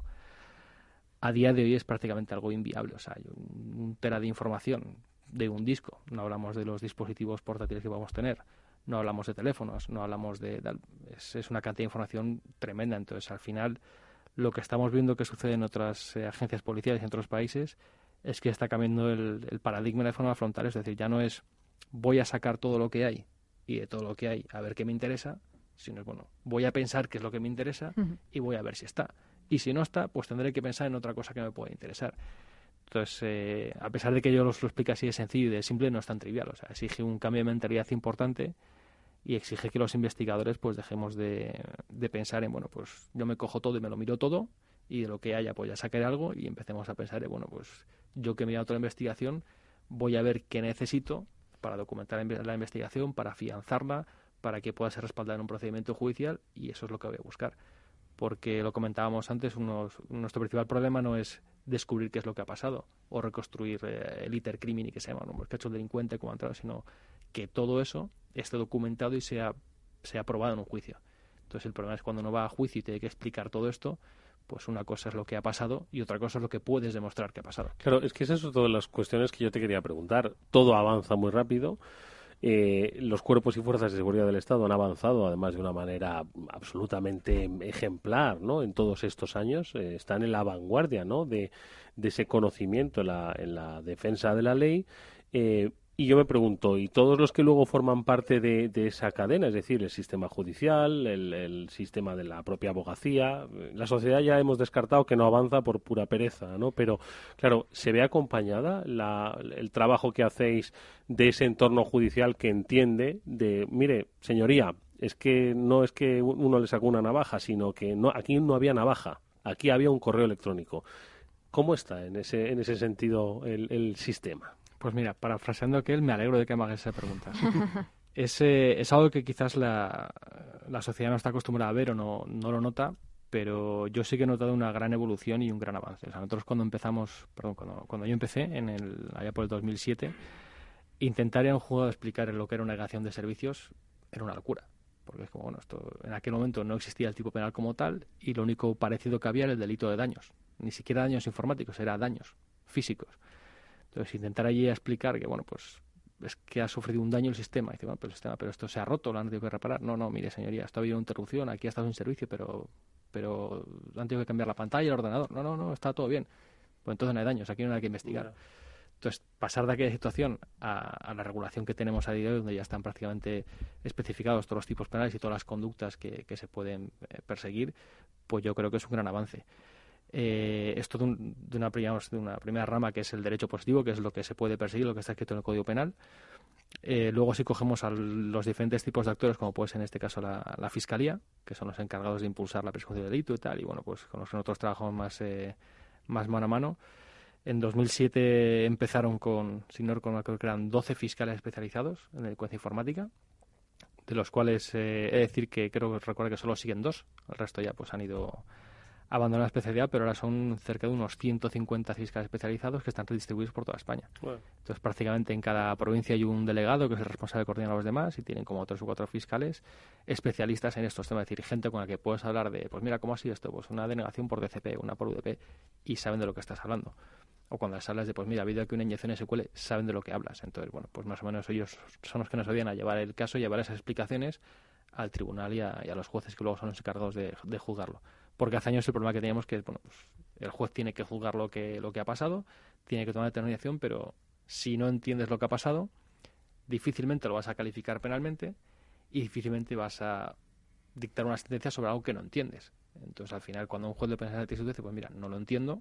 A día de hoy es prácticamente algo inviable, o sea, hay un, un tera de información de un disco, no hablamos de los dispositivos portátiles que vamos a tener, no hablamos de teléfonos, no hablamos de... de es, es una cantidad de información tremenda, entonces al final lo que estamos viendo que sucede en otras eh, agencias policiales y en otros países es que está cambiando el, el paradigma de forma frontal, es decir, ya no es voy a sacar todo lo que hay y de todo lo que hay a ver qué me interesa, sino es, bueno, voy a pensar qué es lo que me interesa uh-huh. y voy a ver si está. Y si no está, pues tendré que pensar en otra cosa que me pueda interesar. Entonces, eh, a pesar de que yo os lo explique así de sencillo y de simple, no es tan trivial. O sea, exige un cambio de mentalidad importante y exige que los investigadores pues dejemos de, de pensar en, bueno, pues yo me cojo todo y me lo miro todo y de lo que haya pues ya sacaré algo y empecemos a pensar en, bueno, pues yo que me he dado toda la investigación voy a ver qué necesito para documentar la investigación, para afianzarla, para que pueda ser respaldada en un procedimiento judicial, y eso es lo que voy a buscar. Porque lo comentábamos antes, unos, nuestro principal problema no es descubrir qué es lo que ha pasado o reconstruir eh, el iter crimini, que se llama, ¿no? Que ha hecho el delincuente, cómo ha entrado, sino que todo eso esté documentado y sea, sea aprobado en un juicio. Entonces el problema es cuando uno va a juicio y tiene que explicar todo esto, pues una cosa es lo que ha pasado y otra cosa es lo que puedes demostrar que ha pasado. Claro, es que esas son todas las cuestiones que yo te quería preguntar. Todo avanza muy rápido. Eh, los cuerpos y fuerzas de seguridad del Estado han avanzado, además, de una manera absolutamente ejemplar, ¿no? En todos estos años eh, están en la vanguardia, ¿no? de, de ese conocimiento en la, en la defensa de la ley. Eh, y yo me pregunto, ¿y todos los que luego forman parte de, de esa cadena, es decir, el sistema judicial, el, el sistema de la propia abogacía? La sociedad ya hemos descartado que no avanza por pura pereza, ¿no? Pero, claro, ¿se ve acompañada la, el trabajo que hacéis de ese entorno judicial que entiende de, mire, señoría, es que no es que uno le sacó una navaja, sino que no, aquí no había navaja, aquí había un correo electrónico? ¿Cómo está en ese, en ese sentido el, el sistema? Pues mira, parafraseando aquel, me alegro de que me hagas esa pregunta. es, eh, es algo que quizás la, la sociedad no está acostumbrada a ver o no, no lo nota, pero yo sí que he notado una gran evolución y un gran avance. O sea, nosotros cuando empezamos, perdón, cuando, cuando yo empecé, en el, allá por el dos mil siete, intentar en un juego de explicar lo que era una negación de servicios era una locura. Porque es como, bueno, esto en aquel momento no existía el tipo penal como tal y lo único parecido que había era el delito de daños. Ni siquiera daños informáticos, era daños físicos. Entonces, intentar allí explicar que, bueno, pues es que ha sufrido un daño el sistema. Y dice, bueno, pero el sistema, pero esto se ha roto, lo han tenido que reparar. No, no, mire, señoría, esto ha habido una interrupción, aquí ha estado en servicio, pero pero han tenido que cambiar la pantalla, el ordenador. No, no, no, está todo bien. Pues entonces no hay daños, aquí no hay que investigar. Yeah. Entonces, pasar de aquella situación a, a la regulación que tenemos a día de hoy, donde ya están prácticamente especificados todos los tipos penales y todas las conductas que, que se pueden eh, perseguir, pues yo creo que es un gran avance. Eh, esto de, un, de, una, digamos, de una primera rama, que es el derecho positivo, que es lo que se puede perseguir, lo que está escrito en el Código Penal. Eh, luego si cogemos a los diferentes tipos de actores, como puede ser en este caso la, la Fiscalía, que son los encargados de impulsar la persecución del delito y tal, y bueno, pues con los que nosotros trabajamos más, eh, más mano a mano. En dos mil siete empezaron con, si no recuerdo, creo que eran doce fiscales especializados en delincuencia informática, de los cuales eh, he de decir que creo que recuerdo que solo siguen dos, el resto ya pues han ido abandonando la especialidad, pero ahora son cerca de unos ciento cincuenta fiscales especializados que están redistribuidos por toda España. Bueno. Entonces prácticamente en cada provincia hay un delegado que es el responsable de coordinar a los demás y tienen como tres o cuatro fiscales especialistas en estos temas, es decir, gente con la que puedes hablar de, pues mira, ¿cómo ha sido esto? Pues una denegación por D C P, una por U D P, y saben de lo que estás hablando. O cuando les hablas de, pues mira, ha habido aquí una inyección S Q L, saben de lo que hablas. Entonces, bueno, pues más o menos ellos son los que nos ayudan a llevar el caso, llevar esas explicaciones al tribunal y a, y a los jueces que luego son los encargados de, de juzgarlo. Porque hace años el problema que teníamos que, bueno, pues el juez tiene que juzgar lo que, lo que ha pasado, tiene que tomar determinación, pero si no entiendes lo que ha pasado, difícilmente lo vas a calificar penalmente y difícilmente vas a dictar una sentencia sobre algo que no entiendes. Entonces, al final, cuando un juez le pone esa actitud, dice, pues mira, no lo entiendo,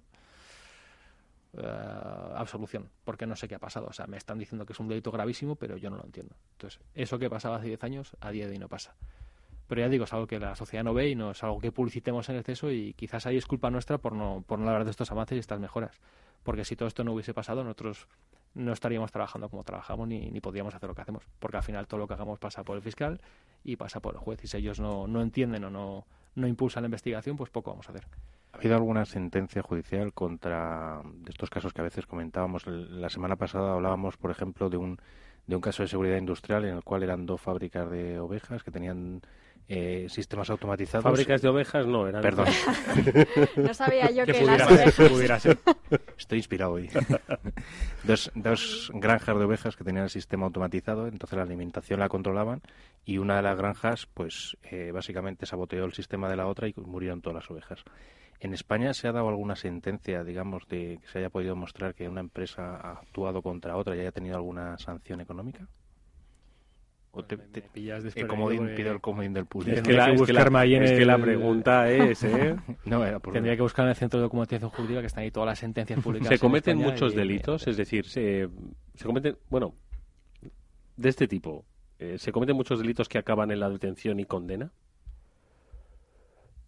Uh, absolución, porque no sé qué ha pasado. O sea, me están diciendo que es un delito gravísimo, pero yo no lo entiendo. Entonces, eso que pasaba hace diez años, a día de hoy no pasa. Pero ya digo, es algo que la sociedad no ve y no es algo que publicitemos en exceso, y quizás ahí es culpa nuestra por no, por no hablar de estos avances y estas mejoras. Porque si todo esto no hubiese pasado, nosotros no estaríamos trabajando como trabajamos ni, ni podríamos hacer lo que hacemos. Porque al final todo lo que hagamos pasa por el fiscal y pasa por el juez. Y si ellos no, no entienden o no, no impulsan la investigación, pues poco vamos a hacer. ¿Ha habido alguna sentencia judicial contra de estos casos que a veces comentábamos? La semana pasada hablábamos, por ejemplo, de un de un caso de seguridad industrial en el cual eran dos fábricas de ovejas que tenían eh, sistemas automatizados. Fábricas de ovejas no, eran... Perdón. No sabía yo que, que las ser, ovejas... pudiera ser. Estoy inspirado hoy. dos, dos granjas de ovejas que tenían el sistema automatizado, entonces la alimentación la controlaban y una de las granjas, pues eh, básicamente saboteó el sistema de la otra y murieron todas las ovejas. ¿En España se ha dado alguna sentencia, digamos, de que se haya podido mostrar que una empresa ha actuado contra otra y haya tenido alguna sanción económica? ¿O te, te, me pillas el comodín, pido el comodín del público? Es que la, es que la, ahí en es el... que la pregunta es, ¿eh? No, era por... Tendría que buscar en el Centro de Documentación Jurídica, que están ahí todas las sentencias publicadas. Se cometen muchos y... delitos, es decir, se, se cometen, bueno, de este tipo, eh, ¿se cometen muchos delitos que acaban en la detención y condena?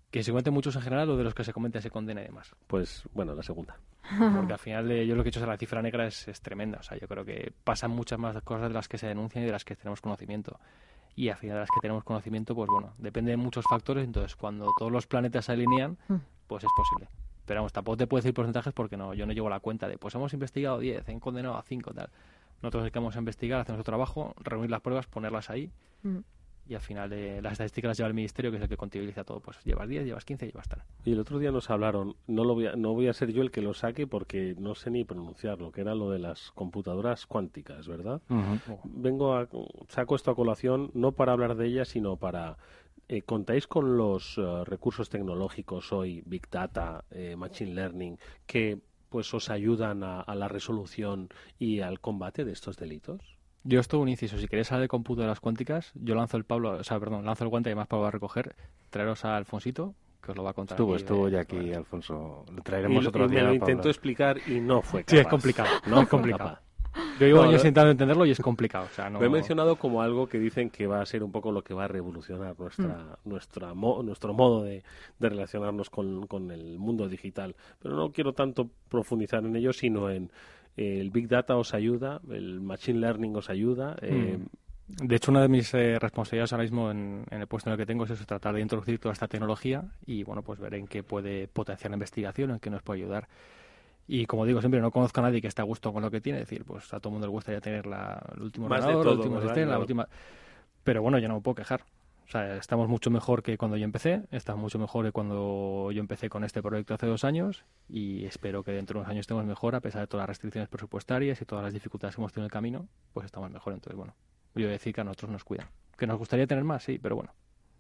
Que se comenten muchos en general o de los que se comenten se condena y demás. Pues, bueno, la segunda. Porque al final eh, yo lo que he hecho es la cifra negra es, es tremenda. O sea, yo creo que pasan muchas más cosas de las que se denuncian y de las que tenemos conocimiento. Y al final de las que tenemos conocimiento, pues bueno, depende de muchos factores. Entonces, cuando todos los planetas se alinean, pues es posible. Pero vamos, tampoco te puedo decir porcentajes porque no, yo no llevo la cuenta de, pues hemos investigado diez, han condenado a cinco, tal. Nosotros dedicamos a investigar, hacemos nuestro trabajo, reunir las pruebas, ponerlas ahí. Mm. Y al final eh, las estadísticas las lleva el ministerio, que es el que contabiliza todo. Pues llevas diez, llevas quince, llevas tal. Y el otro día nos hablaron, no lo voy a, no voy a ser yo el que lo saque porque no sé ni pronunciarlo, que era lo de las computadoras cuánticas, ¿verdad? Uh-huh. Vengo a, saco esto a colación no para hablar de ellas, sino para... Eh, ¿Contáis con los uh, recursos tecnológicos hoy, Big Data, eh, Machine Learning, que pues os ayudan a, a la resolución y al combate de estos delitos? Yo esto un inciso, si queréis hablar de computadoras cuánticas, yo lanzo el Pablo, o sea, perdón, lanzo el guante y además Pablo va a recoger, traeros a Alfonsito, que os lo va a contar. Estuvo, aquí, estuvo de, ya aquí, bueno. Alfonso. Lo traeremos y, otro y día. Me lo Pablo. intentó explicar y no fue capaz. Sí, es complicado, no es complicado. Yo llevo no, años no, intentando entenderlo y es complicado. O sea, no... Lo he mencionado como algo que dicen que va a ser un poco lo que va a revolucionar nuestra, mm. nuestra mo, nuestro modo de, de relacionarnos con, con el mundo digital. Pero no quiero tanto profundizar en ello, sino en eh, el Big Data os ayuda, el Machine Learning os ayuda. Eh, mm. De hecho, una de mis eh, responsabilidades ahora mismo en, en el puesto en el que tengo es eso, tratar de introducir toda esta tecnología y, bueno, pues ver en qué puede potenciar la investigación, en qué nos puede ayudar. Y como digo siempre, no conozco a nadie que esté a gusto con lo que tiene. Es decir, pues a todo el mundo le gustaría tener la, el último Más ordenador, de todo, el último ¿verdad? sistema, Claro. la última... Pero bueno, yo no me puedo quejar. O sea, estamos mucho mejor que cuando yo empecé, estamos mucho mejor que cuando yo empecé con este proyecto hace dos años y espero que dentro de unos años estemos mejor, a pesar de todas las restricciones presupuestarias y todas las dificultades que hemos tenido en el camino, pues estamos mejor. Entonces, bueno, yo voy a decir que a nosotros nos cuidan. Que nos gustaría tener más, sí, pero bueno.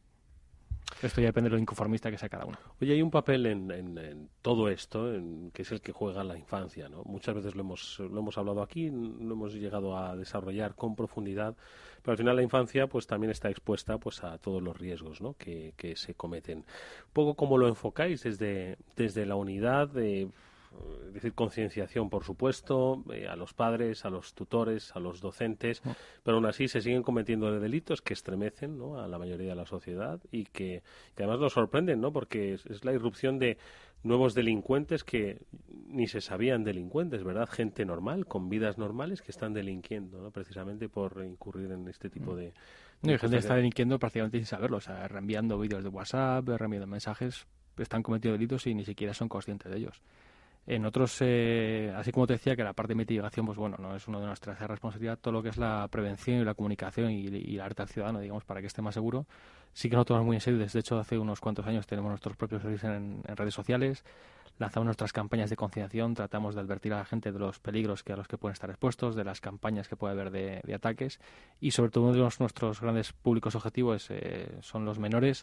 Esto ya depende de lo inconformista que sea cada uno. Oye, hay un papel en, en, en todo esto, en, que es el que juega la infancia, ¿no? Muchas veces lo hemos, lo hemos hablado aquí, lo hemos llegado a desarrollar con profundidad, pero al final la infancia pues también está expuesta pues a todos los riesgos, ¿no? que, que se cometen. Un poco como lo enfocáis desde, desde la unidad de... Es decir, concienciación, por supuesto, eh, a los padres, a los tutores, a los docentes, oh. pero aún así se siguen cometiendo delitos que estremecen, ¿no?, a la mayoría de la sociedad y que, que además nos sorprenden, ¿no?, porque es, es la irrupción de nuevos delincuentes que ni se sabían delincuentes, ¿verdad? Gente normal, con vidas normales que están delinquiendo, ¿no?, precisamente por incurrir en este tipo de... No, hay gente que está delinquiendo prácticamente sin saberlo, o sea, reenviando vídeos de WhatsApp, reenviando mensajes, están cometiendo delitos y ni siquiera son conscientes de ellos. En otros, eh, así como te decía, que la parte de mitigación, pues bueno, no es una de nuestras responsabilidades, todo lo que es la prevención y la comunicación y, y la alerta al ciudadano, digamos, para que esté más seguro, sí que nos tomamos muy en serio. De hecho, hace unos cuantos años tenemos nuestros propios servicios en, en redes sociales, lanzamos nuestras campañas de concienciación, tratamos de advertir a la gente de los peligros que a los que pueden estar expuestos, de las campañas que puede haber de, de ataques y sobre todo uno de los, nuestros grandes públicos objetivos eh, son los menores,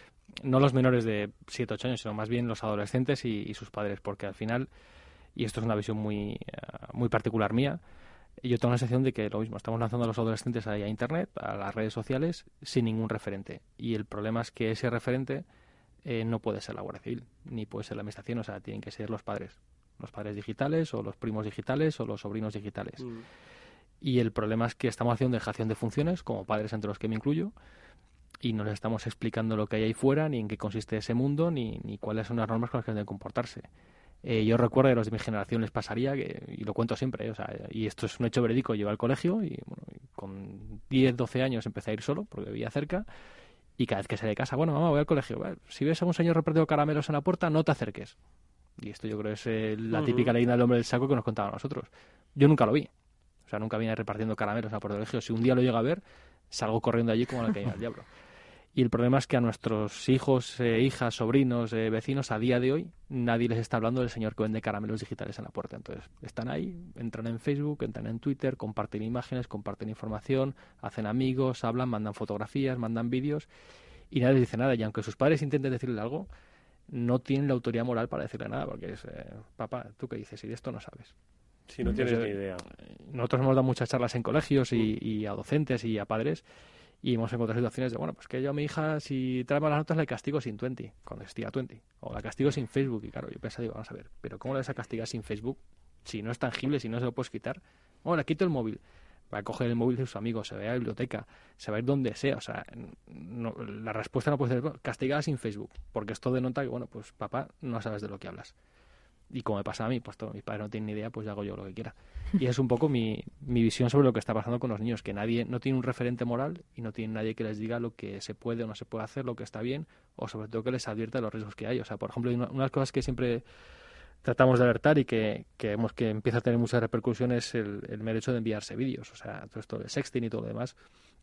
no los menores de siete ocho años, sino más bien los adolescentes y, y sus padres, porque al final, y esto es una visión muy, uh, muy particular mía, yo tengo la sensación de que lo mismo, estamos lanzando a los adolescentes ahí a Internet, a las redes sociales, sin ningún referente. Y el problema es que ese referente eh, no puede ser la Guardia Civil, ni puede ser la Administración, o sea, tienen que ser los padres. Los padres digitales, o los primos digitales, o los sobrinos digitales. Mm. Y el problema es que estamos haciendo dejación de funciones, como padres entre los que me incluyo, y no les estamos explicando lo que hay ahí fuera, ni en qué consiste ese mundo, ni, ni cuáles son las normas con las que deben comportarse. Eh, yo recuerdo que a los de mi generación les pasaría, que, y lo cuento siempre, eh, o sea, y esto es un hecho verídico, yo iba al colegio y, bueno, y con diez, doce años empecé a ir solo, porque vivía cerca, y cada vez que salía de casa, bueno, mamá, voy al colegio, bueno, si ves a un señor repartiendo caramelos en la puerta, no te acerques. Y esto yo creo es eh, la uh-huh. típica leyenda del hombre del saco que nos contaba a nosotros. Yo nunca lo vi, o sea, nunca vine repartiendo caramelos en la puerta del colegio. Si un día lo llega a ver, salgo corriendo allí como la que al diablo. Y el problema es que a nuestros hijos, eh, hijas, sobrinos, eh, vecinos, a día de hoy, nadie les está hablando del señor que vende caramelos digitales en la puerta. Entonces, están ahí, entran en Facebook, entran en Twitter, comparten imágenes, comparten información, hacen amigos, hablan, mandan fotografías, mandan vídeos, y nadie les dice nada. Y aunque sus padres intenten decirle algo, no tienen la autoridad moral para decirle nada, porque es, eh, papá, ¿tú qué dices? Y de esto no sabes. Si no tienes Entonces, ni idea. Nosotros hemos dado muchas charlas en colegios y, y a docentes y a padres, y hemos encontrado situaciones de, bueno, pues que yo a mi hija, si trae malas notas, la castigo sin veinte, cuando existía veinte. O la castigo sin Facebook. Y claro, yo pensaba, digo, vamos a ver, ¿pero cómo le vas a castigar sin Facebook? Si no es tangible, si no se lo puedes quitar. Bueno, le quito el móvil. Va a coger el móvil de sus amigos, se va a la biblioteca, se va a ir donde sea. O sea, no, la respuesta no puede ser bueno, castigada sin Facebook, porque esto denota que, bueno, pues papá, no sabes de lo que hablas. Y como me pasa a mí, pues todo, mis padres no tienen ni idea, pues yo hago yo lo que quiera. Y es un poco mi, mi visión sobre lo que está pasando con los niños, que nadie no tiene un referente moral y no tiene nadie que les diga lo que se puede o no se puede hacer, lo que está bien, o sobre todo que les advierta de los riesgos que hay. O sea, por ejemplo, una, unas cosas que siempre tratamos de alertar y que, que vemos que empieza a tener muchas repercusiones el, el mero hecho de enviarse vídeos, o sea, todo esto de sexting y todo lo demás,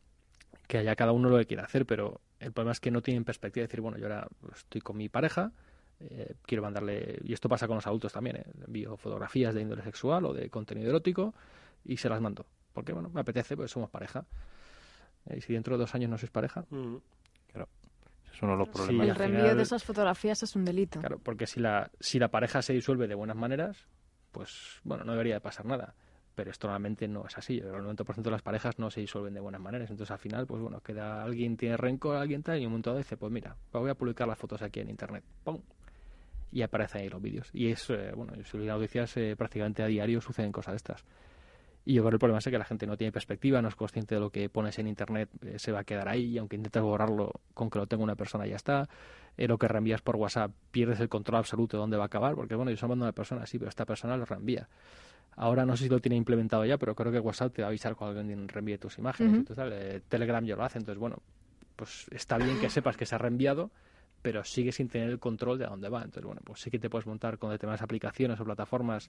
que haya cada uno lo que quiera hacer, pero el problema es que no tienen perspectiva de decir, bueno, yo ahora estoy con mi pareja, Eh, quiero mandarle, y esto pasa con los adultos también, eh, envío fotografías de índole sexual o de contenido erótico y se las mando, porque bueno, me apetece, pues somos pareja, eh, y si dentro de dos años no sois pareja, Mm. Claro, es uno de los Sí, problemas. el al reenvío final- de esas fotografías es un delito. claro, porque si la, si la pareja se disuelve de buenas maneras, pues bueno, no debería de pasar nada, pero esto normalmente no es así, el noventa por ciento de las parejas no se disuelven de buenas maneras, entonces al final, pues bueno, queda alguien tiene rencor, alguien tal, y en un momento dado dice, pues mira, voy a publicar las fotos aquí en internet, ¡pum! Y aparecen ahí los vídeos. Y es, eh, bueno, si las noticias eh, prácticamente a diario suceden cosas de estas. Y yo creo que el problema es que la gente no tiene perspectiva, no es consciente de lo que pones en internet, eh, se va a quedar ahí, y aunque intentes borrarlo, con que lo tenga una persona ya está. Eh, lo que reenvías por WhatsApp, pierdes el control absoluto de dónde va a acabar, porque bueno, yo estoy mandando a una persona, sí, pero esta persona lo reenvía. Ahora no sé si lo tiene implementado ya, pero creo que WhatsApp te va a avisar cuando alguien reenvíe tus imágenes. Ujú. Y tal. Eh, Telegram ya lo hace, entonces bueno, pues está bien que sepas que se ha reenviado, pero sigue sin tener el control de a dónde va. Entonces, bueno, pues sí que te puedes montar con determinadas aplicaciones o plataformas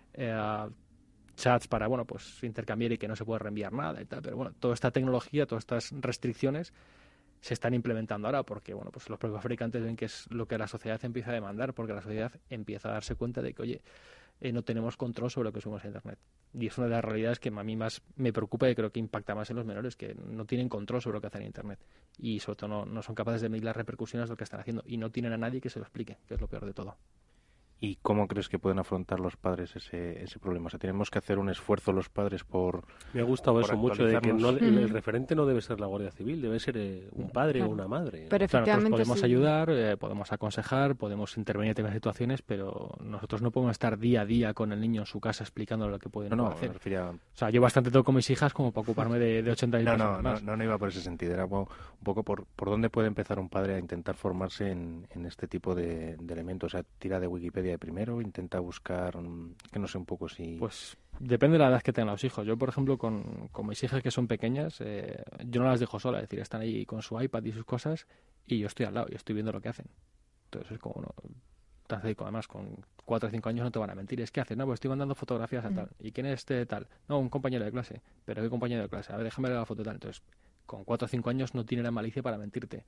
eh, chats para, bueno, pues intercambiar y que no se puede reenviar nada y tal. Pero bueno, toda esta tecnología, todas estas restricciones se están implementando ahora porque, bueno, pues los propios fabricantes ven que es lo que la sociedad empieza a demandar, porque la sociedad empieza a darse cuenta de que, oye, eh, no tenemos control sobre lo que subimos a Internet. Y es una de las realidades que a mí más me preocupa y creo que impacta más en los menores, que no tienen control sobre lo que hacen en Internet. Y sobre todo no, no son capaces de medir las repercusiones de lo que están haciendo. Y no tienen a nadie que se lo explique, que es lo peor de todo. ¿Y cómo crees que pueden afrontar los padres ese, ese problema? O sea, tenemos que hacer un esfuerzo los padres por... Me ha gustado por eso mucho, de que no, actualizarnos. el, el Ujú. referente no debe ser la Guardia Civil, debe ser eh, un padre Claro. o una madre. Pero Claro, nosotros efectivamente podemos sí. ayudar, eh, podemos aconsejar, podemos intervenir en determinadas situaciones, pero nosotros no podemos estar día a día con el niño en su casa explicándole lo que puede No, no, me hacer. refería... O sea, yo bastante tengo con mis hijas como para ocuparme de, de ochenta mil No, personas no, no, más. no, no iba por ese sentido. Era un poco por, por dónde puede empezar un padre a intentar formarse en, en este tipo de, de elementos. O sea, tira de Wikipedia de primero, intenta buscar, mm, que no sé un poco si... Pues depende de la edad que tengan los hijos. Yo, por ejemplo, con, con mis hijas que son pequeñas, eh, yo no las dejo solas. Es decir, están ahí con su iPad y sus cosas y yo estoy al lado y estoy viendo lo que hacen. Entonces es como, no, tan sencillo, además con cuatro o cinco años no te van a mentir. Es que hacen, no, pues estoy mandando fotografías a tal. ¿Y quién es este tal? No, un compañero de clase. ¿Pero qué compañero de clase? A ver, déjame ver la foto tal. Entonces, con cuatro o cinco años no tiene la malicia para mentirte.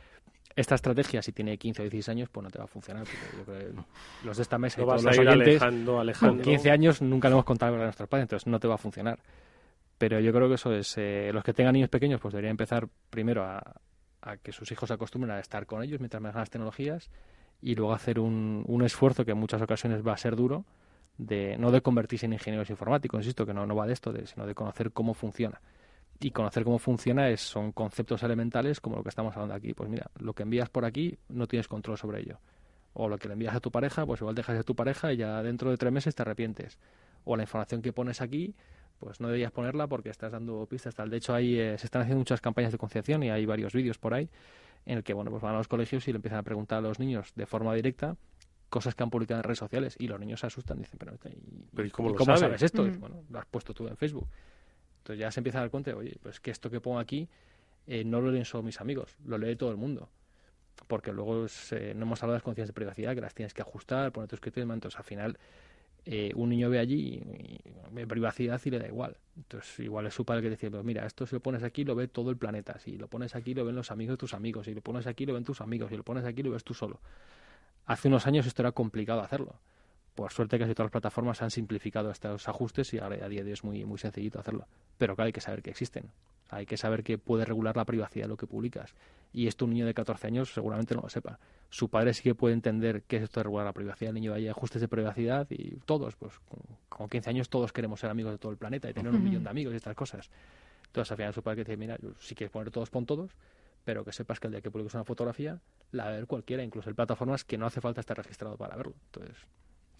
Esta estrategia, si tiene quince o dieciséis años, pues no te va a funcionar. Porque yo creo que los de esta mesa Lo y todos vas a los ir oyentes, alejando, alejando. con quince años nunca le hemos contado a nuestros padres, entonces no te va a funcionar. Pero yo creo que eso es, eh, los que tengan niños pequeños, pues deberían empezar primero a, a que sus hijos se acostumbren a estar con ellos mientras manejan las tecnologías y luego hacer un, un esfuerzo que en muchas ocasiones va a ser duro, de no de convertirse en ingenieros informáticos, insisto, que no, no va de esto, de, sino de conocer cómo funciona. Y conocer cómo funciona es, son conceptos elementales como lo que estamos hablando aquí. Pues mira, lo que envías por aquí no tienes control sobre ello. O lo que le envías a tu pareja, pues igual dejas a tu pareja y ya dentro de tres meses te arrepientes. O la información que pones aquí, pues no deberías ponerla porque estás dando pistas. Tal. De hecho, ahí eh, se están haciendo muchas campañas de concienciación y hay varios vídeos por ahí en el que bueno, pues van a los colegios y le empiezan a preguntar a los niños de forma directa cosas que han publicado en redes sociales y los niños se asustan y dicen, pero, ¿y, Pero ¿y y cómo lo cómo sabe? sabes esto? Mm. Y dice, bueno, lo has puesto tú en Facebook. Entonces ya se empieza a dar cuenta, oye, pues que esto que pongo aquí eh, no lo leen solo mis amigos, lo lee todo el mundo. Porque luego es, eh, no hemos hablado de las condiciones de privacidad, que las tienes que ajustar, poner tus criterios, entonces al final eh, un niño ve allí y, y ve privacidad y le da igual. Entonces igual es su padre que dice, pues mira, esto si lo pones aquí lo ve todo el planeta, si lo pones aquí lo ven los amigos de tus amigos, si lo pones aquí lo ven tus amigos, si lo pones aquí lo ves tú solo. Hace unos años esto era complicado hacerlo. Por suerte casi todas las plataformas han simplificado estos ajustes y ahora a día de hoy es muy, muy sencillito hacerlo. Pero claro, hay que saber que existen. Hay que saber que puede regular la privacidad de lo que publicas. Y esto un niño de catorce años seguramente no lo sepa. Su padre sí que puede entender qué es esto de regular la privacidad. El niño hay ajustes de privacidad y todos, pues con, con quince años todos queremos ser amigos de todo el planeta y tener un millón de amigos y estas cosas. Entonces al final su padre que dice, mira, si quieres poner todos, pon todos, pero que sepas que el día que publiques una fotografía la va a ver cualquiera, incluso en plataformas que no hace falta estar registrado para verlo. Entonces...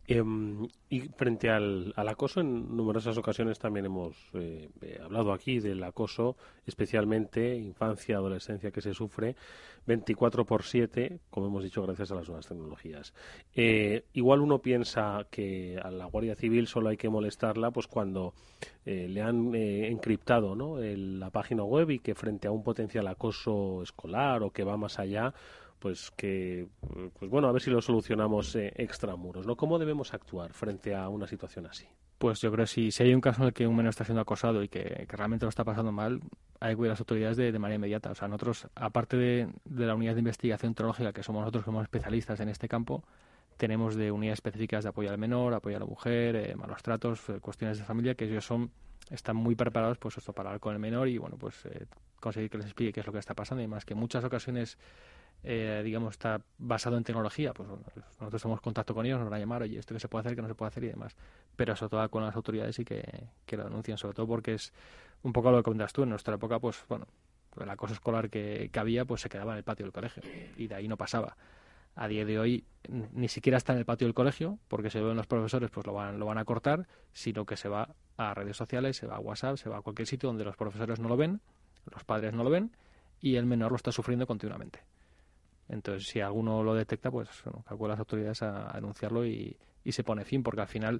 Eh, y frente al, al acoso, en numerosas ocasiones también hemos eh, eh, hablado aquí del acoso, especialmente infancia, adolescencia, que se sufre veinticuatro por siete, como hemos dicho, gracias a las nuevas tecnologías. Eh, igual uno piensa que a la Guardia Civil solo hay que molestarla pues cuando eh, le han eh, encriptado, ¿no?, el, la página web, y que frente a un potencial acoso escolar o que va más allá, pues que, pues bueno, a ver si lo solucionamos eh, extramuros, ¿no? ¿Cómo debemos actuar frente a una situación así? Pues yo creo que si, si hay un caso en el que un menor está siendo acosado y que, que realmente lo está pasando mal, hay que cuidar a las autoridades de, de manera inmediata. O sea, nosotros, aparte de, de la unidad de investigación tecnológica, que somos nosotros que somos especialistas en este campo, tenemos de unidades específicas de apoyo al menor, apoyo a la mujer, eh, malos tratos, eh, cuestiones de familia, que ellos son están muy preparados pues esto para hablar con el menor y bueno pues eh, conseguir que les explique qué es lo que está pasando, y más que en muchas ocasiones Eh, digamos, está basado en tecnología, pues bueno, nosotros tenemos contacto con ellos, nos van a llamar, oye, esto que se puede hacer, que no se puede hacer y demás. Pero sobre todo con las autoridades y que, que lo denuncien, sobre todo porque es un poco lo que comentas tú. En nuestra época, pues bueno, el acoso escolar que, que había, pues se quedaba en el patio del colegio y de ahí no pasaba. A día de hoy ni siquiera está en el patio del colegio, porque se ven los profesores, pues lo van, lo van a cortar, sino que se va a redes sociales, se va a WhatsApp, se va a cualquier sitio donde los profesores no lo ven, los padres no lo ven y el menor lo está sufriendo continuamente. Entonces, si alguno lo detecta, pues bueno, calcula a las autoridades a, a denunciarlo y, y se pone fin, porque al final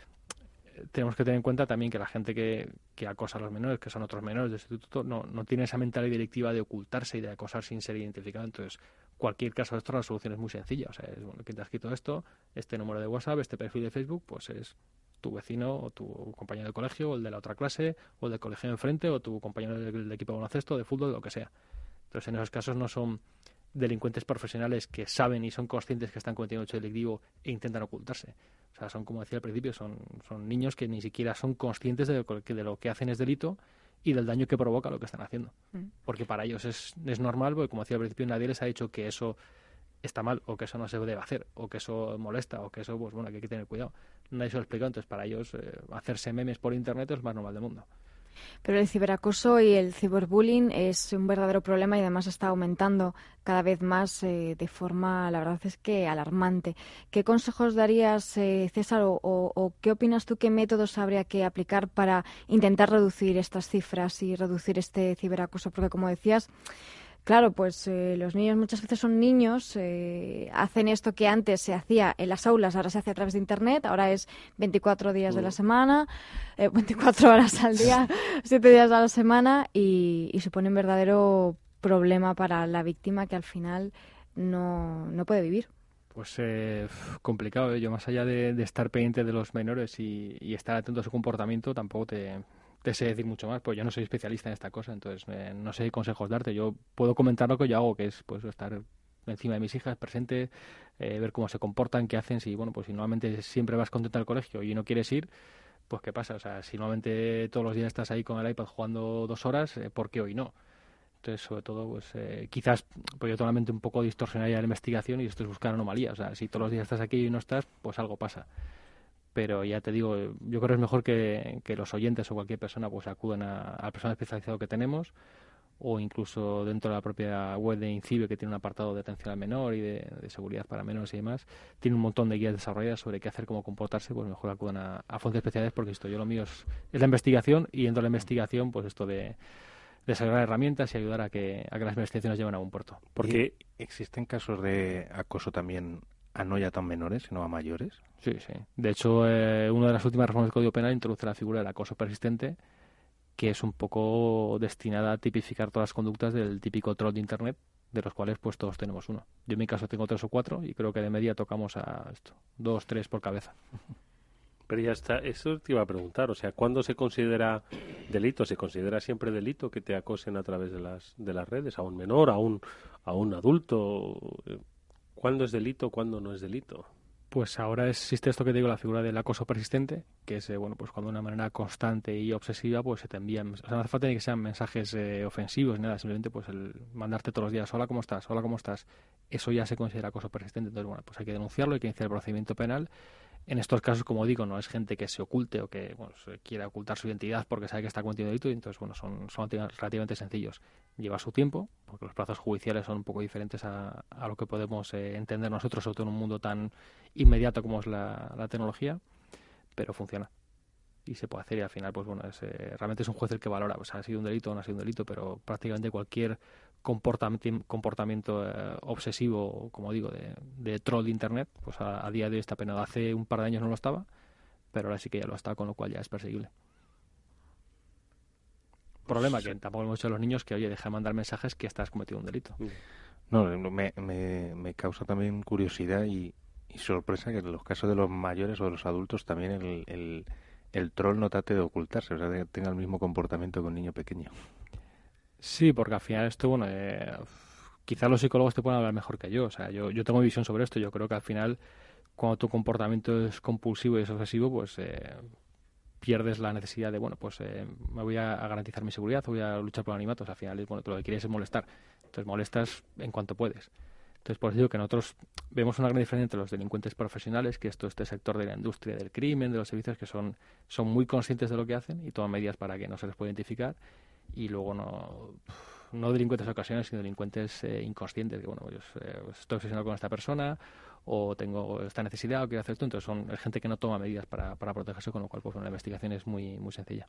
eh, tenemos que tener en cuenta también que la gente que, que acosa a los menores, que son otros menores del instituto, no, no tiene esa mentalidad directiva de ocultarse y de acosar sin ser identificado. Entonces, cualquier caso de esto, la solución es muy sencilla. O sea, es, bueno, que te has quitado esto, este número de WhatsApp, este perfil de Facebook, pues es tu vecino o tu compañero de colegio, o el de la otra clase, o el del colegio de enfrente, o tu compañero del, del equipo de baloncesto, de fútbol, de lo que sea. Entonces, en esos casos no son delincuentes profesionales que saben y son conscientes que están cometiendo un hecho delictivo e intentan ocultarse. O sea, son, como decía al principio, son, son niños que ni siquiera son conscientes de lo que, de lo que hacen es delito y del daño que provoca lo que están haciendo. Mm. Porque para ellos es, es normal, porque como decía al principio, nadie les ha dicho que eso está mal o que eso no se debe hacer o que eso molesta o que eso, pues bueno, que hay que tener cuidado. Nadie se lo explica, entonces para ellos eh, hacerse memes por internet es más normal del mundo. Pero el ciberacoso y el ciberbullying es un verdadero problema y además está aumentando cada vez más eh, de forma, la verdad es que alarmante. ¿Qué consejos darías, eh, César, o, o, o qué opinas tú, qué métodos habría que aplicar para intentar reducir estas cifras y reducir este ciberacoso? Porque, como decías, claro, pues eh, los niños muchas veces son niños, eh, hacen esto que antes se hacía en las aulas, ahora se hace a través de Internet, ahora es veinticuatro días de la semana, eh, veinticuatro horas al día, siete días a la semana y, y supone un verdadero problema para la víctima que al final no, no puede vivir. Pues eh, complicado, ¿eh? Yo más allá de, de estar pendiente de los menores y, y estar atento a su comportamiento, tampoco te... te sé decir mucho más, pues yo no soy especialista en esta cosa, entonces eh, no sé qué consejos darte. Yo puedo comentar lo que yo hago, que es pues estar encima de mis hijas, presente, eh, ver cómo se comportan, qué hacen. Si bueno, pues si normalmente siempre vas contento al colegio y no quieres ir, pues qué pasa. O sea, si normalmente todos los días estás ahí con el iPad jugando dos horas, eh, ¿por qué hoy no? Entonces, sobre todo, pues eh, quizás, pues yo tengo la mente un poco distorsionada ya de la investigación y esto es buscar anomalías. O sea, si todos los días estás aquí y no estás, pues algo pasa. Pero ya te digo, yo creo que es mejor que, que los oyentes o cualquier persona pues acudan a, al personal especializado que tenemos, o incluso dentro de la propia web de INCIBE, que tiene un apartado de atención al menor y de, de seguridad para menores y demás, tiene un montón de guías desarrolladas sobre qué hacer, cómo comportarse. Pues mejor acudan a, a fuentes especiales, porque esto, yo lo mío es, es la investigación, y dentro de la investigación pues esto de desarrollar herramientas y ayudar a que, a que las investigaciones lleven a buen puerto. Porque existen casos de acoso también a no ya tan menores, sino a mayores. Sí, sí. De hecho, eh, una de las últimas reformas del Código Penal introduce la figura del acoso persistente, que es un poco destinada a tipificar todas las conductas del típico troll de Internet, de los cuales pues todos tenemos uno. Yo en mi caso tengo tres o cuatro y creo que de media tocamos a esto, dos, tres por cabeza. Pero ya está, eso te iba a preguntar, o sea, ¿cuándo se considera delito? ¿Se considera siempre delito que te acosen a través de las de las redes a un menor, a un a un adulto? ¿Cuándo es delito, cuándo no es delito? Pues ahora existe esto que te digo, la figura del acoso persistente, que es, eh, bueno, pues cuando de una manera constante y obsesiva pues se te envían, o sea, no hace falta ni que sean mensajes eh, ofensivos, nada, simplemente pues el mandarte todos los días, hola, ¿cómo estás? Hola, ¿cómo estás? Eso ya se considera acoso persistente. Entonces, bueno, pues hay que denunciarlo, hay que iniciar el procedimiento penal En estos casos, como digo, no es gente que se oculte o que bueno, se quiera ocultar su identidad porque sabe que está cometiendo delito, y entonces bueno, son, son relativamente sencillos. Lleva su tiempo, porque los plazos judiciales son un poco diferentes a, a lo que podemos eh, entender nosotros, sobre todo en un mundo tan inmediato como es la, la tecnología, pero funciona. Y se puede hacer, y al final, pues bueno, es, eh, realmente es un juez el que valora, pues ha sido un delito o no ha sido un delito, pero prácticamente cualquier comportamiento, comportamiento eh, obsesivo, como digo, de, de troll de Internet, pues a, a día de hoy está penado. Hace un par de años no lo estaba, pero ahora sí que ya lo está, con lo cual ya es perseguible. Problema que tampoco hemos dicho a los niños que, oye, deja de mandar mensajes que estás cometiendo un delito. No, me, me, me causa también curiosidad y, y sorpresa que en los casos de los mayores o de los adultos también el, el, el troll no trate de ocultarse, o sea, que tenga el mismo comportamiento que un niño pequeño. Sí, porque al final esto, bueno, eh, quizás los psicólogos te pueden hablar mejor que yo. O sea, yo, yo tengo visión sobre esto. Yo creo que al final, cuando tu comportamiento es compulsivo y es obsesivo, pues eh, pierdes la necesidad de, bueno, pues eh, me voy a, a garantizar mi seguridad, voy a luchar por animatos. Al final, bueno, lo que quieres es molestar. Entonces molestas en cuanto puedes. Entonces, por eso digo que nosotros vemos una gran diferencia entre los delincuentes profesionales, que esto este sector de la industria del crimen, de los servicios, que son, son muy conscientes de lo que hacen y toman medidas para que no se les pueda identificar. Y luego no, no delincuentes de ocasiones, sino delincuentes eh, inconscientes, que bueno, yo eh, estoy obsesionado con esta persona, o tengo esta necesidad, o quiero hacer esto. Entonces son gente que no toma medidas para, para protegerse, con lo cual pues bueno, la investigación es muy, muy sencilla.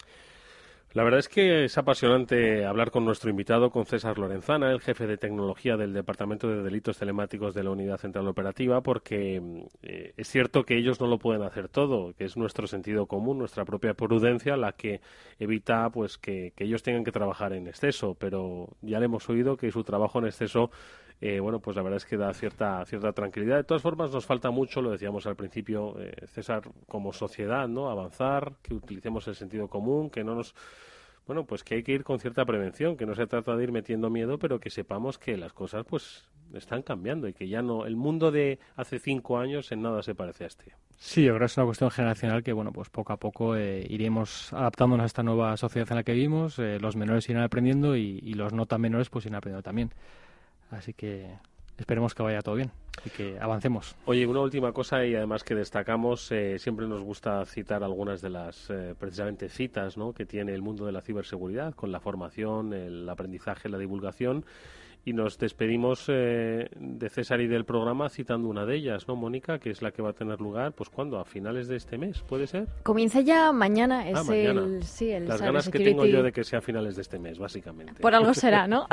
La verdad es que es apasionante hablar con nuestro invitado, con César Lorenzana, el jefe de tecnología del Departamento de Delitos Telemáticos de la Unidad Central Operativa, porque eh, es cierto que ellos no lo pueden hacer todo, que es nuestro sentido común, nuestra propia prudencia la que evita pues que, que ellos tengan que trabajar en exceso, pero ya le hemos oído que su trabajo en exceso Eh, bueno, pues la verdad es que da cierta cierta tranquilidad. De todas formas, nos falta mucho, lo decíamos al principio, eh, César, como sociedad, ¿no? Avanzar, que utilicemos el sentido común, que no nos... Bueno, pues que hay que ir con cierta prevención, que no se trata de ir metiendo miedo, pero que sepamos que las cosas, pues, están cambiando y que ya no... El mundo de hace cinco años en nada se parece a este. Sí, yo creo que es una cuestión generacional que, bueno, pues poco a poco eh, iremos adaptándonos a esta nueva sociedad en la que vivimos, eh, los menores irán aprendiendo y, y los no tan menores pues irán aprendiendo también. Así que esperemos que vaya todo bien y que avancemos. Oye, una última cosa, y además que destacamos, eh, siempre nos gusta citar algunas de las eh, precisamente citas, ¿no?, que tiene el mundo de la ciberseguridad, con la formación, el aprendizaje, la divulgación, y nos despedimos eh, de César y del programa citando una de ellas, ¿no, Mónica? Que es la que va a tener lugar, pues ¿cuándo? ¿A finales de este mes? ¿Puede ser? Comienza ya mañana. Es ah, mañana. el, sí, el Las ganas que tengo yo de que sea a finales de este mes, básicamente. Por algo será, ¿no?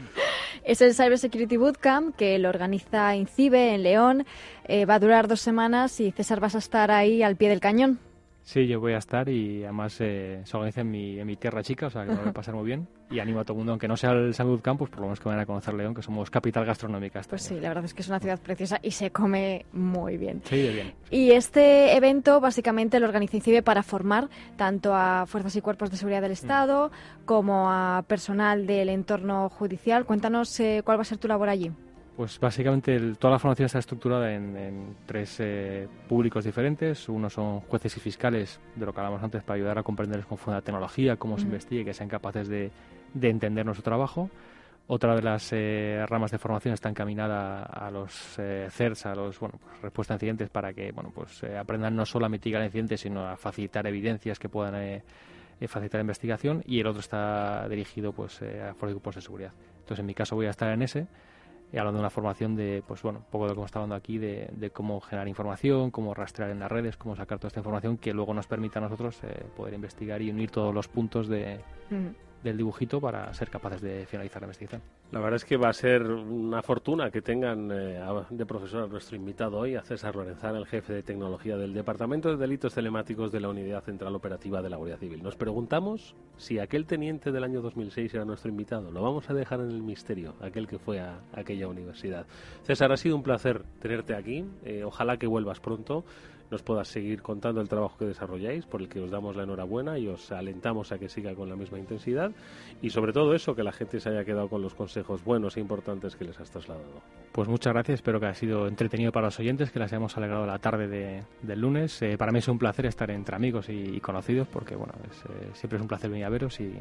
Es el Cyber Security Bootcamp que lo organiza INCIBE en León. Eh, va a durar dos semanas y César, vas a estar ahí al pie del cañón. Sí, yo voy a estar y además eh, se organiza en mi, en mi tierra chica, o sea que me voy a pasar muy bien. Y animo a todo el mundo, aunque no sea el Cyber Bootcamp, pues por lo menos que vayan a conocer León, que somos capital gastronómica. Pues sí, la verdad es que es una ciudad preciosa y se come muy bien. Sí, de bien. Y este evento básicamente lo organiza INCIBE para formar tanto a fuerzas y cuerpos de seguridad del Estado mm. como a personal del entorno judicial. Cuéntanos eh, cuál va a ser tu labor allí. Pues básicamente el, toda la formación está estructurada en, en tres eh, públicos diferentes. Uno son jueces y fiscales, de lo que hablamos antes, para ayudar a comprender cómo funciona la tecnología, cómo mm. se investigue, que sean capaces de, de entender nuestro trabajo. Otra de las eh, ramas de formación está encaminada a los eh, C E R S, a los bueno, pues, respuesta a incidentes, para que bueno, pues eh, aprendan no solo a mitigar incidentes, sino a facilitar evidencias que puedan eh, eh, facilitar la investigación. Y el otro está dirigido pues eh, a fuerzas y cuerpos de seguridad. Entonces, en mi caso, voy a estar en ese. Y hablando de una formación de, pues bueno, un poco de lo que hemos estado hablando aquí, de, de cómo generar información, cómo rastrear en las redes, cómo sacar toda esta información que luego nos permita a nosotros eh, poder investigar y unir todos los puntos de, mm. del dibujito para ser capaces de finalizar la investigación. La verdad es que va a ser una fortuna que tengan eh, de profesor a nuestro invitado hoy, a César Lorenzana, el jefe de tecnología del Departamento de Delitos Telemáticos de la Unidad Central Operativa de la Guardia Civil. Nos preguntamos si aquel teniente del año dos mil seis era nuestro invitado. Lo vamos a dejar en el misterio, aquel que fue a, a aquella universidad. César, ha sido un placer tenerte aquí. Eh, ojalá que vuelvas pronto, nos puedas seguir contando el trabajo que desarrolláis, por el que os damos la enhorabuena y os alentamos a que siga con la misma intensidad, y sobre todo eso, que la gente se haya quedado con los consejos buenos e importantes que les has trasladado. Pues muchas gracias, espero que haya sido entretenido para los oyentes, que les hayamos alegrado la tarde de, del lunes. Eh, para mí es un placer estar entre amigos y, y conocidos, porque bueno, es, eh, siempre es un placer venir a veros y,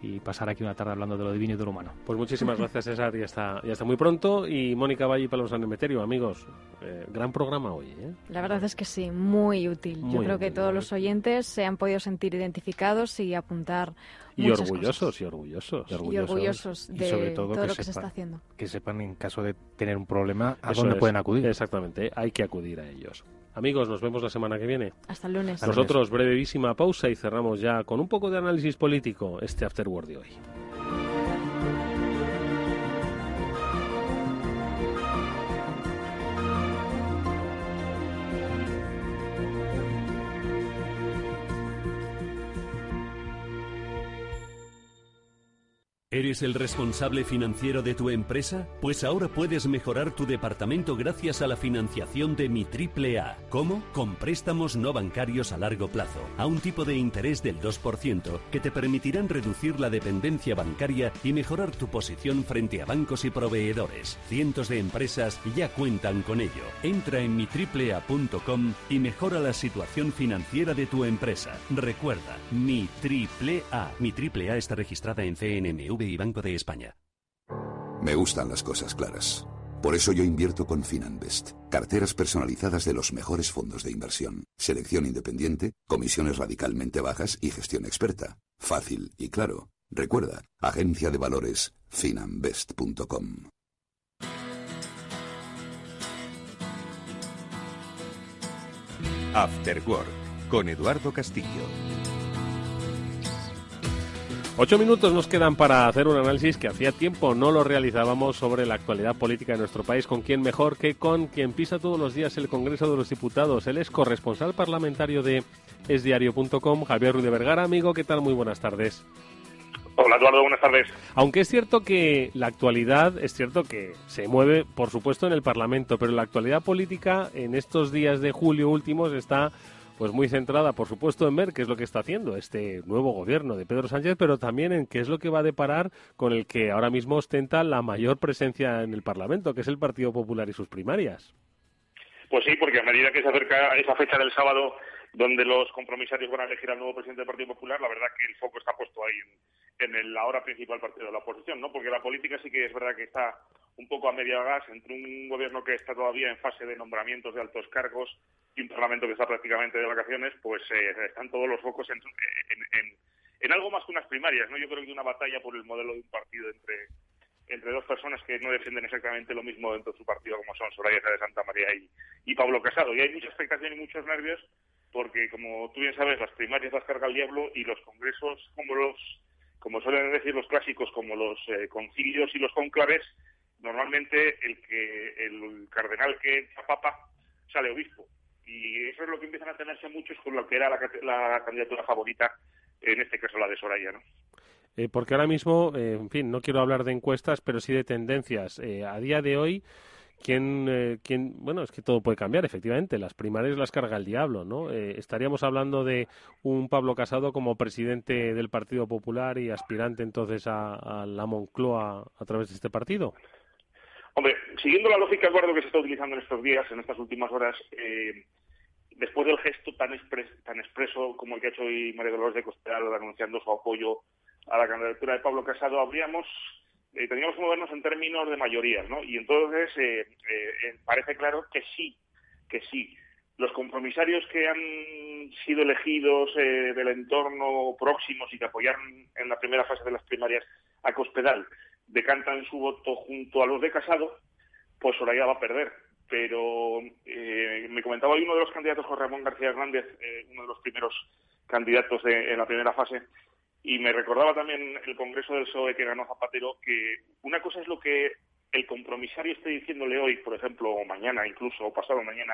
y pasar aquí una tarde hablando de lo divino y de lo humano. Pues muchísimas gracias, César, y hasta, y hasta muy pronto. Y Mónica Valle y Pablo San Emeterio, amigos, eh, gran programa hoy, ¿eh? La verdad es que sí, muy útil. Muy Yo creo útil, que todos ¿eh? los oyentes se han podido sentir identificados y apuntar Y muchas orgullosos, cosas. y orgullosos. Y orgullosos de Y sobre todo, todo que lo que se sepan, está haciendo. Que sepan en caso de tener un problema a Eso dónde es. pueden acudir. Exactamente, hay que acudir a ellos. Amigos, nos vemos la semana que viene. Hasta el lunes. Nosotros, brevísima pausa y cerramos ya con un poco de análisis político este Afterword de hoy. ¿Eres el responsable financiero de tu empresa? Pues ahora puedes mejorar tu departamento gracias a la financiación de Mi Triple A. ¿Cómo? Con préstamos no bancarios a largo plazo, a un tipo de interés del dos por ciento que te permitirán reducir la dependencia bancaria y mejorar tu posición frente a bancos y proveedores. Cientos de empresas ya cuentan con ello. Entra en mi triple a punto com y mejora la situación financiera de tu empresa. Recuerda, Mi Triple A. Mi Triple A está registrada en C N M V y Banco de España. Me gustan las cosas claras. Por eso yo invierto con Finanbest. Carteras personalizadas de los mejores fondos de inversión. Selección independiente, comisiones radicalmente bajas y gestión experta. Fácil y claro. Recuerda, agencia de valores finanbest punto com. After Work, con Eduardo Castillo. Ocho minutos nos quedan para hacer un análisis que hacía tiempo no lo realizábamos sobre la actualidad política de nuestro país. ¿Con quién mejor que con quien pisa todos los días el Congreso de los Diputados? Él es corresponsal parlamentario de es diario punto com, Javier Ruiz de Vergara. Amigo, ¿qué tal? Muy buenas tardes. Hola, Eduardo, buenas tardes. Aunque es cierto que la actualidad, es cierto que se mueve, por supuesto, en el Parlamento, pero la actualidad política en estos días de julio últimos está pues muy centrada, por supuesto, en ver qué es lo que está haciendo este nuevo gobierno de Pedro Sánchez, pero también en qué es lo que va a deparar con el que ahora mismo ostenta la mayor presencia en el Parlamento, que es el Partido Popular y sus primarias. Pues sí, porque a medida que se acerca esa fecha del sábado, donde los compromisarios van a elegir al nuevo presidente del Partido Popular, la verdad que el foco está puesto ahí en, en el ahora principal partido de la oposición, ¿no? Porque la política sí que es verdad que está un poco a media gas entre un gobierno que está todavía en fase de nombramientos de altos cargos y un parlamento que está prácticamente de vacaciones, pues eh, están todos los focos en, en, en, en algo más que unas primarias, ¿no? Yo creo que una batalla por el modelo de un partido entre entre dos personas que no defienden exactamente lo mismo dentro de su partido, como son Soraya de Santa María y, y Pablo Casado. Y hay mucha expectación y muchos nervios porque, como tú bien sabes, las primarias las carga el diablo y los congresos, como los como suelen decir los clásicos, como los eh, concilios y los conclaves, normalmente el que el cardenal que entra papa sale obispo. Y eso es lo que empiezan a tenerse muchos con lo que era la, la candidatura favorita, en este caso la de Soraya, ¿no? Eh, porque ahora mismo, eh, en fin, no quiero hablar de encuestas, pero sí de tendencias. Eh, a día de hoy, ¿quién, eh, quién, bueno, es que todo puede cambiar, efectivamente. Las primarias las carga el diablo, ¿no? Eh, estaríamos hablando de un Pablo Casado como presidente del Partido Popular y aspirante entonces a, a la Moncloa a través de este partido. Hombre, siguiendo la lógica, Eduardo, que se está utilizando en estos días, en estas últimas horas, eh, después del gesto tan, expres, tan expreso como el que ha hecho hoy María Dolores de Cospedal anunciando su apoyo a la candidatura de Pablo Casado, habríamos eh, tendríamos que movernos en términos de mayorías, ¿no? Y entonces eh, eh, parece claro que sí, que sí. Los compromisarios que han sido elegidos eh, del entorno próximos y que apoyaron en la primera fase de las primarias a Cospedal decantan su voto junto a los de Casado, pues Soraya va a perder. Pero eh, me comentaba hoy uno de los candidatos, José Ramón García Hernández, eh, uno de los primeros candidatos de, en la primera fase, y me recordaba también el Congreso del P S O E que ganó Zapatero, que una cosa es lo que el compromisario esté diciéndole hoy, por ejemplo, o mañana incluso, o pasado mañana,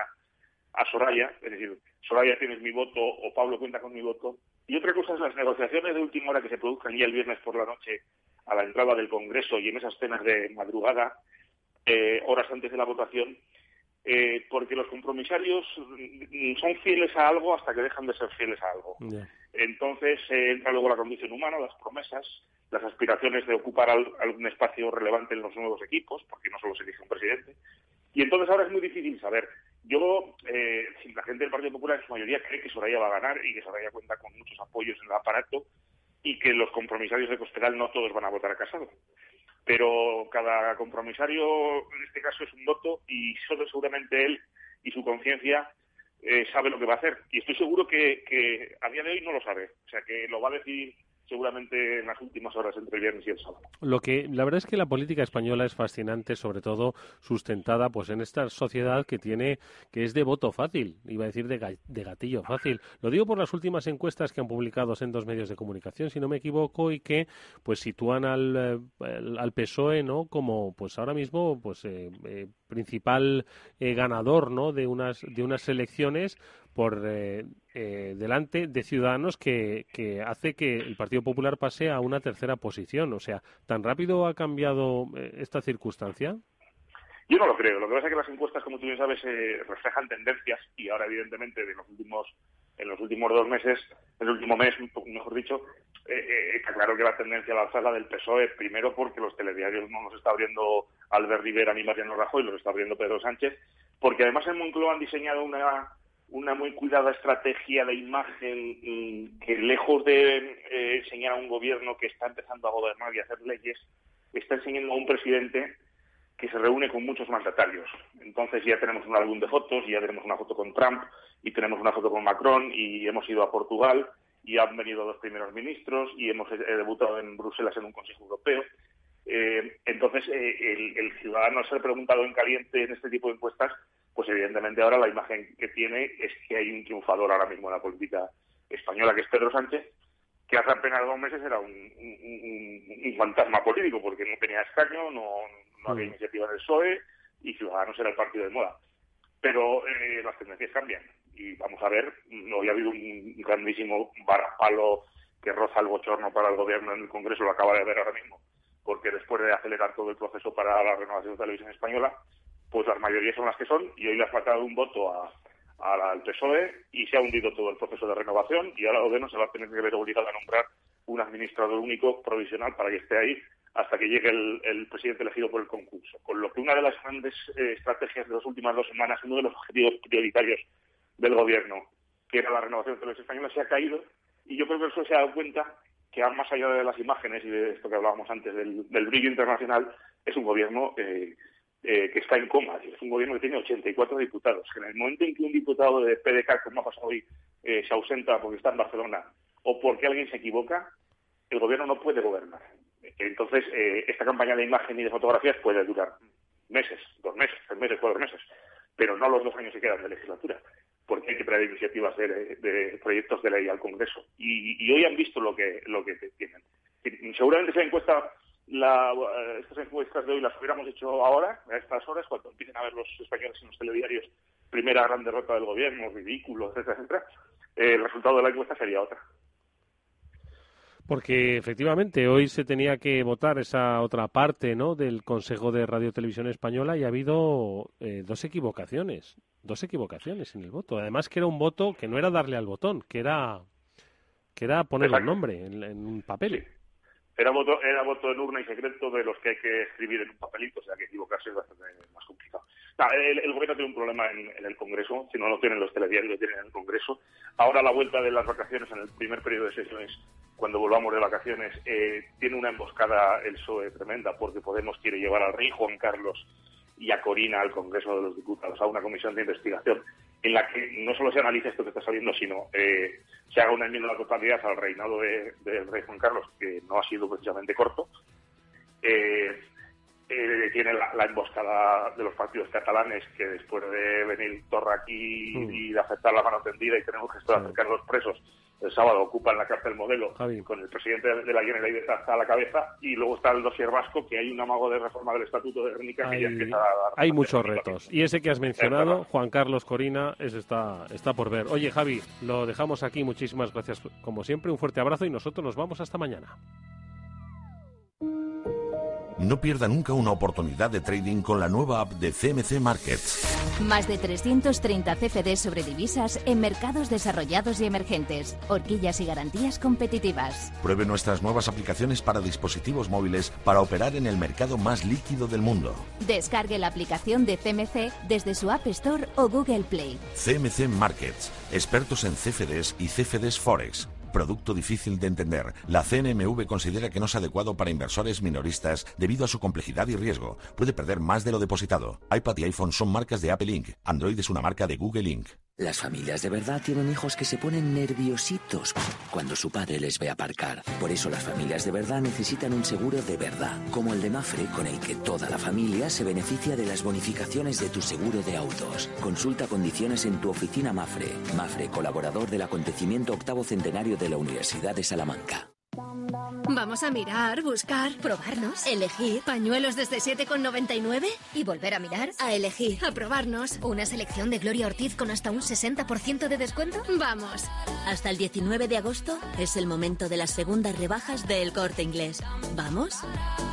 a Soraya, es decir, Soraya tienes mi voto o Pablo cuenta con mi voto, y otra cosa es las negociaciones de última hora que se produzcan ya el viernes por la noche a la entrada del Congreso y en esas cenas de madrugada, eh, horas antes de la votación, eh, porque los compromisarios son fieles a algo hasta que dejan de ser fieles a algo. Yeah. Entonces eh, entra luego la condición humana, las promesas, las aspiraciones de ocupar al, algún espacio relevante en los nuevos equipos, porque no solo se elige un presidente. Y entonces ahora es muy difícil saber. Yo, eh, si la gente del Partido Popular en su mayoría cree que Soraya va a ganar y que Soraya cuenta con muchos apoyos en el aparato, y que los compromisarios de Cospedal no todos van a votar a Casado. Pero cada compromisario, en este caso, es un voto y solo seguramente él y su conciencia eh, sabe lo que va a hacer. Y estoy seguro que, que a día de hoy no lo sabe. O sea, que lo va a decidir seguramente en las últimas horas entre el viernes y el sábado. Lo que la verdad es que la política española es fascinante, sobre todo sustentada pues en esta sociedad que tiene que es de voto fácil, iba a decir de, ga, de gatillo fácil. Lo digo por las últimas encuestas que han publicado en dos medios de comunicación, si no me equivoco, y que pues sitúan al, al, al P S O E, ¿no?, como pues ahora mismo pues eh, eh, principal eh, ganador, ¿no?, de unas de unas elecciones por eh, eh, delante de Ciudadanos, que, que hace que el Partido Popular pase a una tercera posición. O sea, ¿tan rápido ha cambiado eh, esta circunstancia? Yo no lo creo. Lo que pasa es que las encuestas, como tú bien sabes, eh, reflejan tendencias, y ahora, evidentemente, de los últimos, en los últimos dos meses, en el último mes, mejor dicho, eh, eh, está claro que la tendencia a la alza es la del P S O E, primero porque los telediarios no los está abriendo Albert Rivera ni Mariano Rajoy, los está abriendo Pedro Sánchez, porque además en Moncloa han diseñado una una muy cuidada estrategia de imagen que, lejos de eh, enseñar a un gobierno que está empezando a gobernar y a hacer leyes, está enseñando a un presidente que se reúne con muchos mandatarios. Entonces ya tenemos un álbum de fotos, ya tenemos una foto con Trump, y tenemos una foto con Macron, y hemos ido a Portugal, y han venido dos primeros ministros, y hemos eh, debutado en Bruselas en un Consejo Europeo. Eh, entonces, eh, el, el ciudadano, al ser preguntado en caliente en este tipo de encuestas, pues evidentemente ahora la imagen que tiene es que hay un triunfador ahora mismo en la política española, que es Pedro Sánchez, que hace apenas dos meses era un, un, un, un fantasma político, porque no tenía escaño, no, no había iniciativa del P S O E, y Ciudadanos era el partido de moda. Pero eh, las tendencias cambian, y vamos a ver, hoy ha habido un grandísimo varapalo que roza el bochorno para el gobierno en el Congreso, lo acaba de ver ahora mismo, porque después de acelerar todo el proceso para la renovación de Televisión Española, pues las mayorías son las que son, y hoy le ha faltado un voto a, a, al P S O E, y se ha hundido todo el proceso de renovación, y ahora el gobierno se va a tener que ver obligado a nombrar un administrador único provisional para que esté ahí hasta que llegue el, el presidente elegido por el concurso. Con lo que una de las grandes eh, estrategias de las últimas dos semanas, uno de los objetivos prioritarios del gobierno, que era la renovación de Televisión Española, se ha caído, y yo creo que eso se ha dado cuenta que, más allá de las imágenes y de esto que hablábamos antes del, del brillo internacional, es un gobierno eh, eh, que está en coma. Es un gobierno que tiene ochenta y cuatro diputados, que en el momento en que un diputado de P D C, como ha pasado hoy, eh, se ausenta porque está en Barcelona o porque alguien se equivoca, el gobierno no puede gobernar. Entonces, eh, esta campaña de imagen y de fotografías puede durar meses, dos meses, tres meses, cuatro meses, pero no los dos años que quedan de legislatura, porque hay que traer iniciativas de, de proyectos de ley al Congreso. Y, y hoy han visto lo que lo que tienen. Seguramente esa encuesta, la, estas encuestas de hoy las hubiéramos hecho ahora, a estas horas, cuando empiecen a ver los españoles en los telediarios primera gran derrota del gobierno, ridículo, etcétera, etcétera. Eh, el resultado de la encuesta sería otra. Porque efectivamente hoy se tenía que votar esa otra parte, ¿no?, del Consejo de Radio Televisión Española, y ha habido eh, dos equivocaciones, dos equivocaciones en el voto. Además que era un voto que no era darle al botón, que era que era poner Exacto. un nombre en, en un papel. Sí. Era voto, era voto en urna y secreto, de los que hay que escribir en un papelito, o sea que equivocarse es bastante más complicado. No, el, el gobierno tiene un problema en, en el Congreso, si no lo tienen los telediarios, lo tienen en el Congreso. Ahora, a la vuelta de las vacaciones, en el primer periodo de sesiones, cuando volvamos de vacaciones, eh, tiene una emboscada el P S O E tremenda, porque Podemos quiere llevar al rey Juan Carlos y a Corina al Congreso de los Diputados, a una comisión de investigación en la que no solo se analice esto que está saliendo, sino eh, se haga una enmienda a la totalidad al reinado de, del rey Juan Carlos, que no ha sido precisamente corto. Eh, eh, tiene la, la emboscada de los partidos catalanes, que después de venir Torra aquí mm. y de aceptar la mano tendida y tener un gesto de acercar a los presos, el sábado ocupan la cárcel Modelo, Javi, con el presidente de la Generalitat a la cabeza, y luego está el dossier vasco, que hay un amago de reforma del Estatuto de Gernika que hay, ya empieza a dar... Hay muchos retos, y ese que has mencionado, Juan Carlos, Corina, ese está, está por ver. Oye, Javi, lo dejamos aquí, muchísimas gracias como siempre, un fuerte abrazo, y nosotros nos vamos hasta mañana. No pierda nunca una oportunidad de trading con la nueva app de C M C Markets. Más de trescientos treinta C F Ds sobre divisas en mercados desarrollados y emergentes. Horquillas y garantías competitivas. Pruebe nuestras nuevas aplicaciones para dispositivos móviles para operar en el mercado más líquido del mundo. Descargue la aplicación de C M C desde su App Store o Google Play. C M C Markets. Expertos en C F Ds y C F Ds Forex. producto difícil de entender. La C N M V considera que no es adecuado para inversores minoristas debido a su complejidad y riesgo. Puede perder más de lo depositado. iPad y iPhone son marcas de Apple Incorporated. Android es una marca de Google Incorporated. Las familias de verdad tienen hijos que se ponen nerviositos cuando su padre les ve aparcar. Por eso las familias de verdad necesitan un seguro de verdad, como el de Mafre, con el que toda la familia se beneficia de las bonificaciones de tu seguro de autos. Consulta condiciones en tu oficina Mafre. Mafre, colaborador del acontecimiento octavo centenario de la Universidad de Salamanca. Vamos a mirar, buscar, probarnos, elegir. Pañuelos desde siete con noventa y nueve y volver a mirar, a elegir, a probarnos. Una selección de Gloria Ortiz con hasta un sesenta por ciento de descuento. ¡Vamos! Hasta el diecinueve de agosto es el momento de las segundas rebajas de El Corte Inglés. ¿Vamos?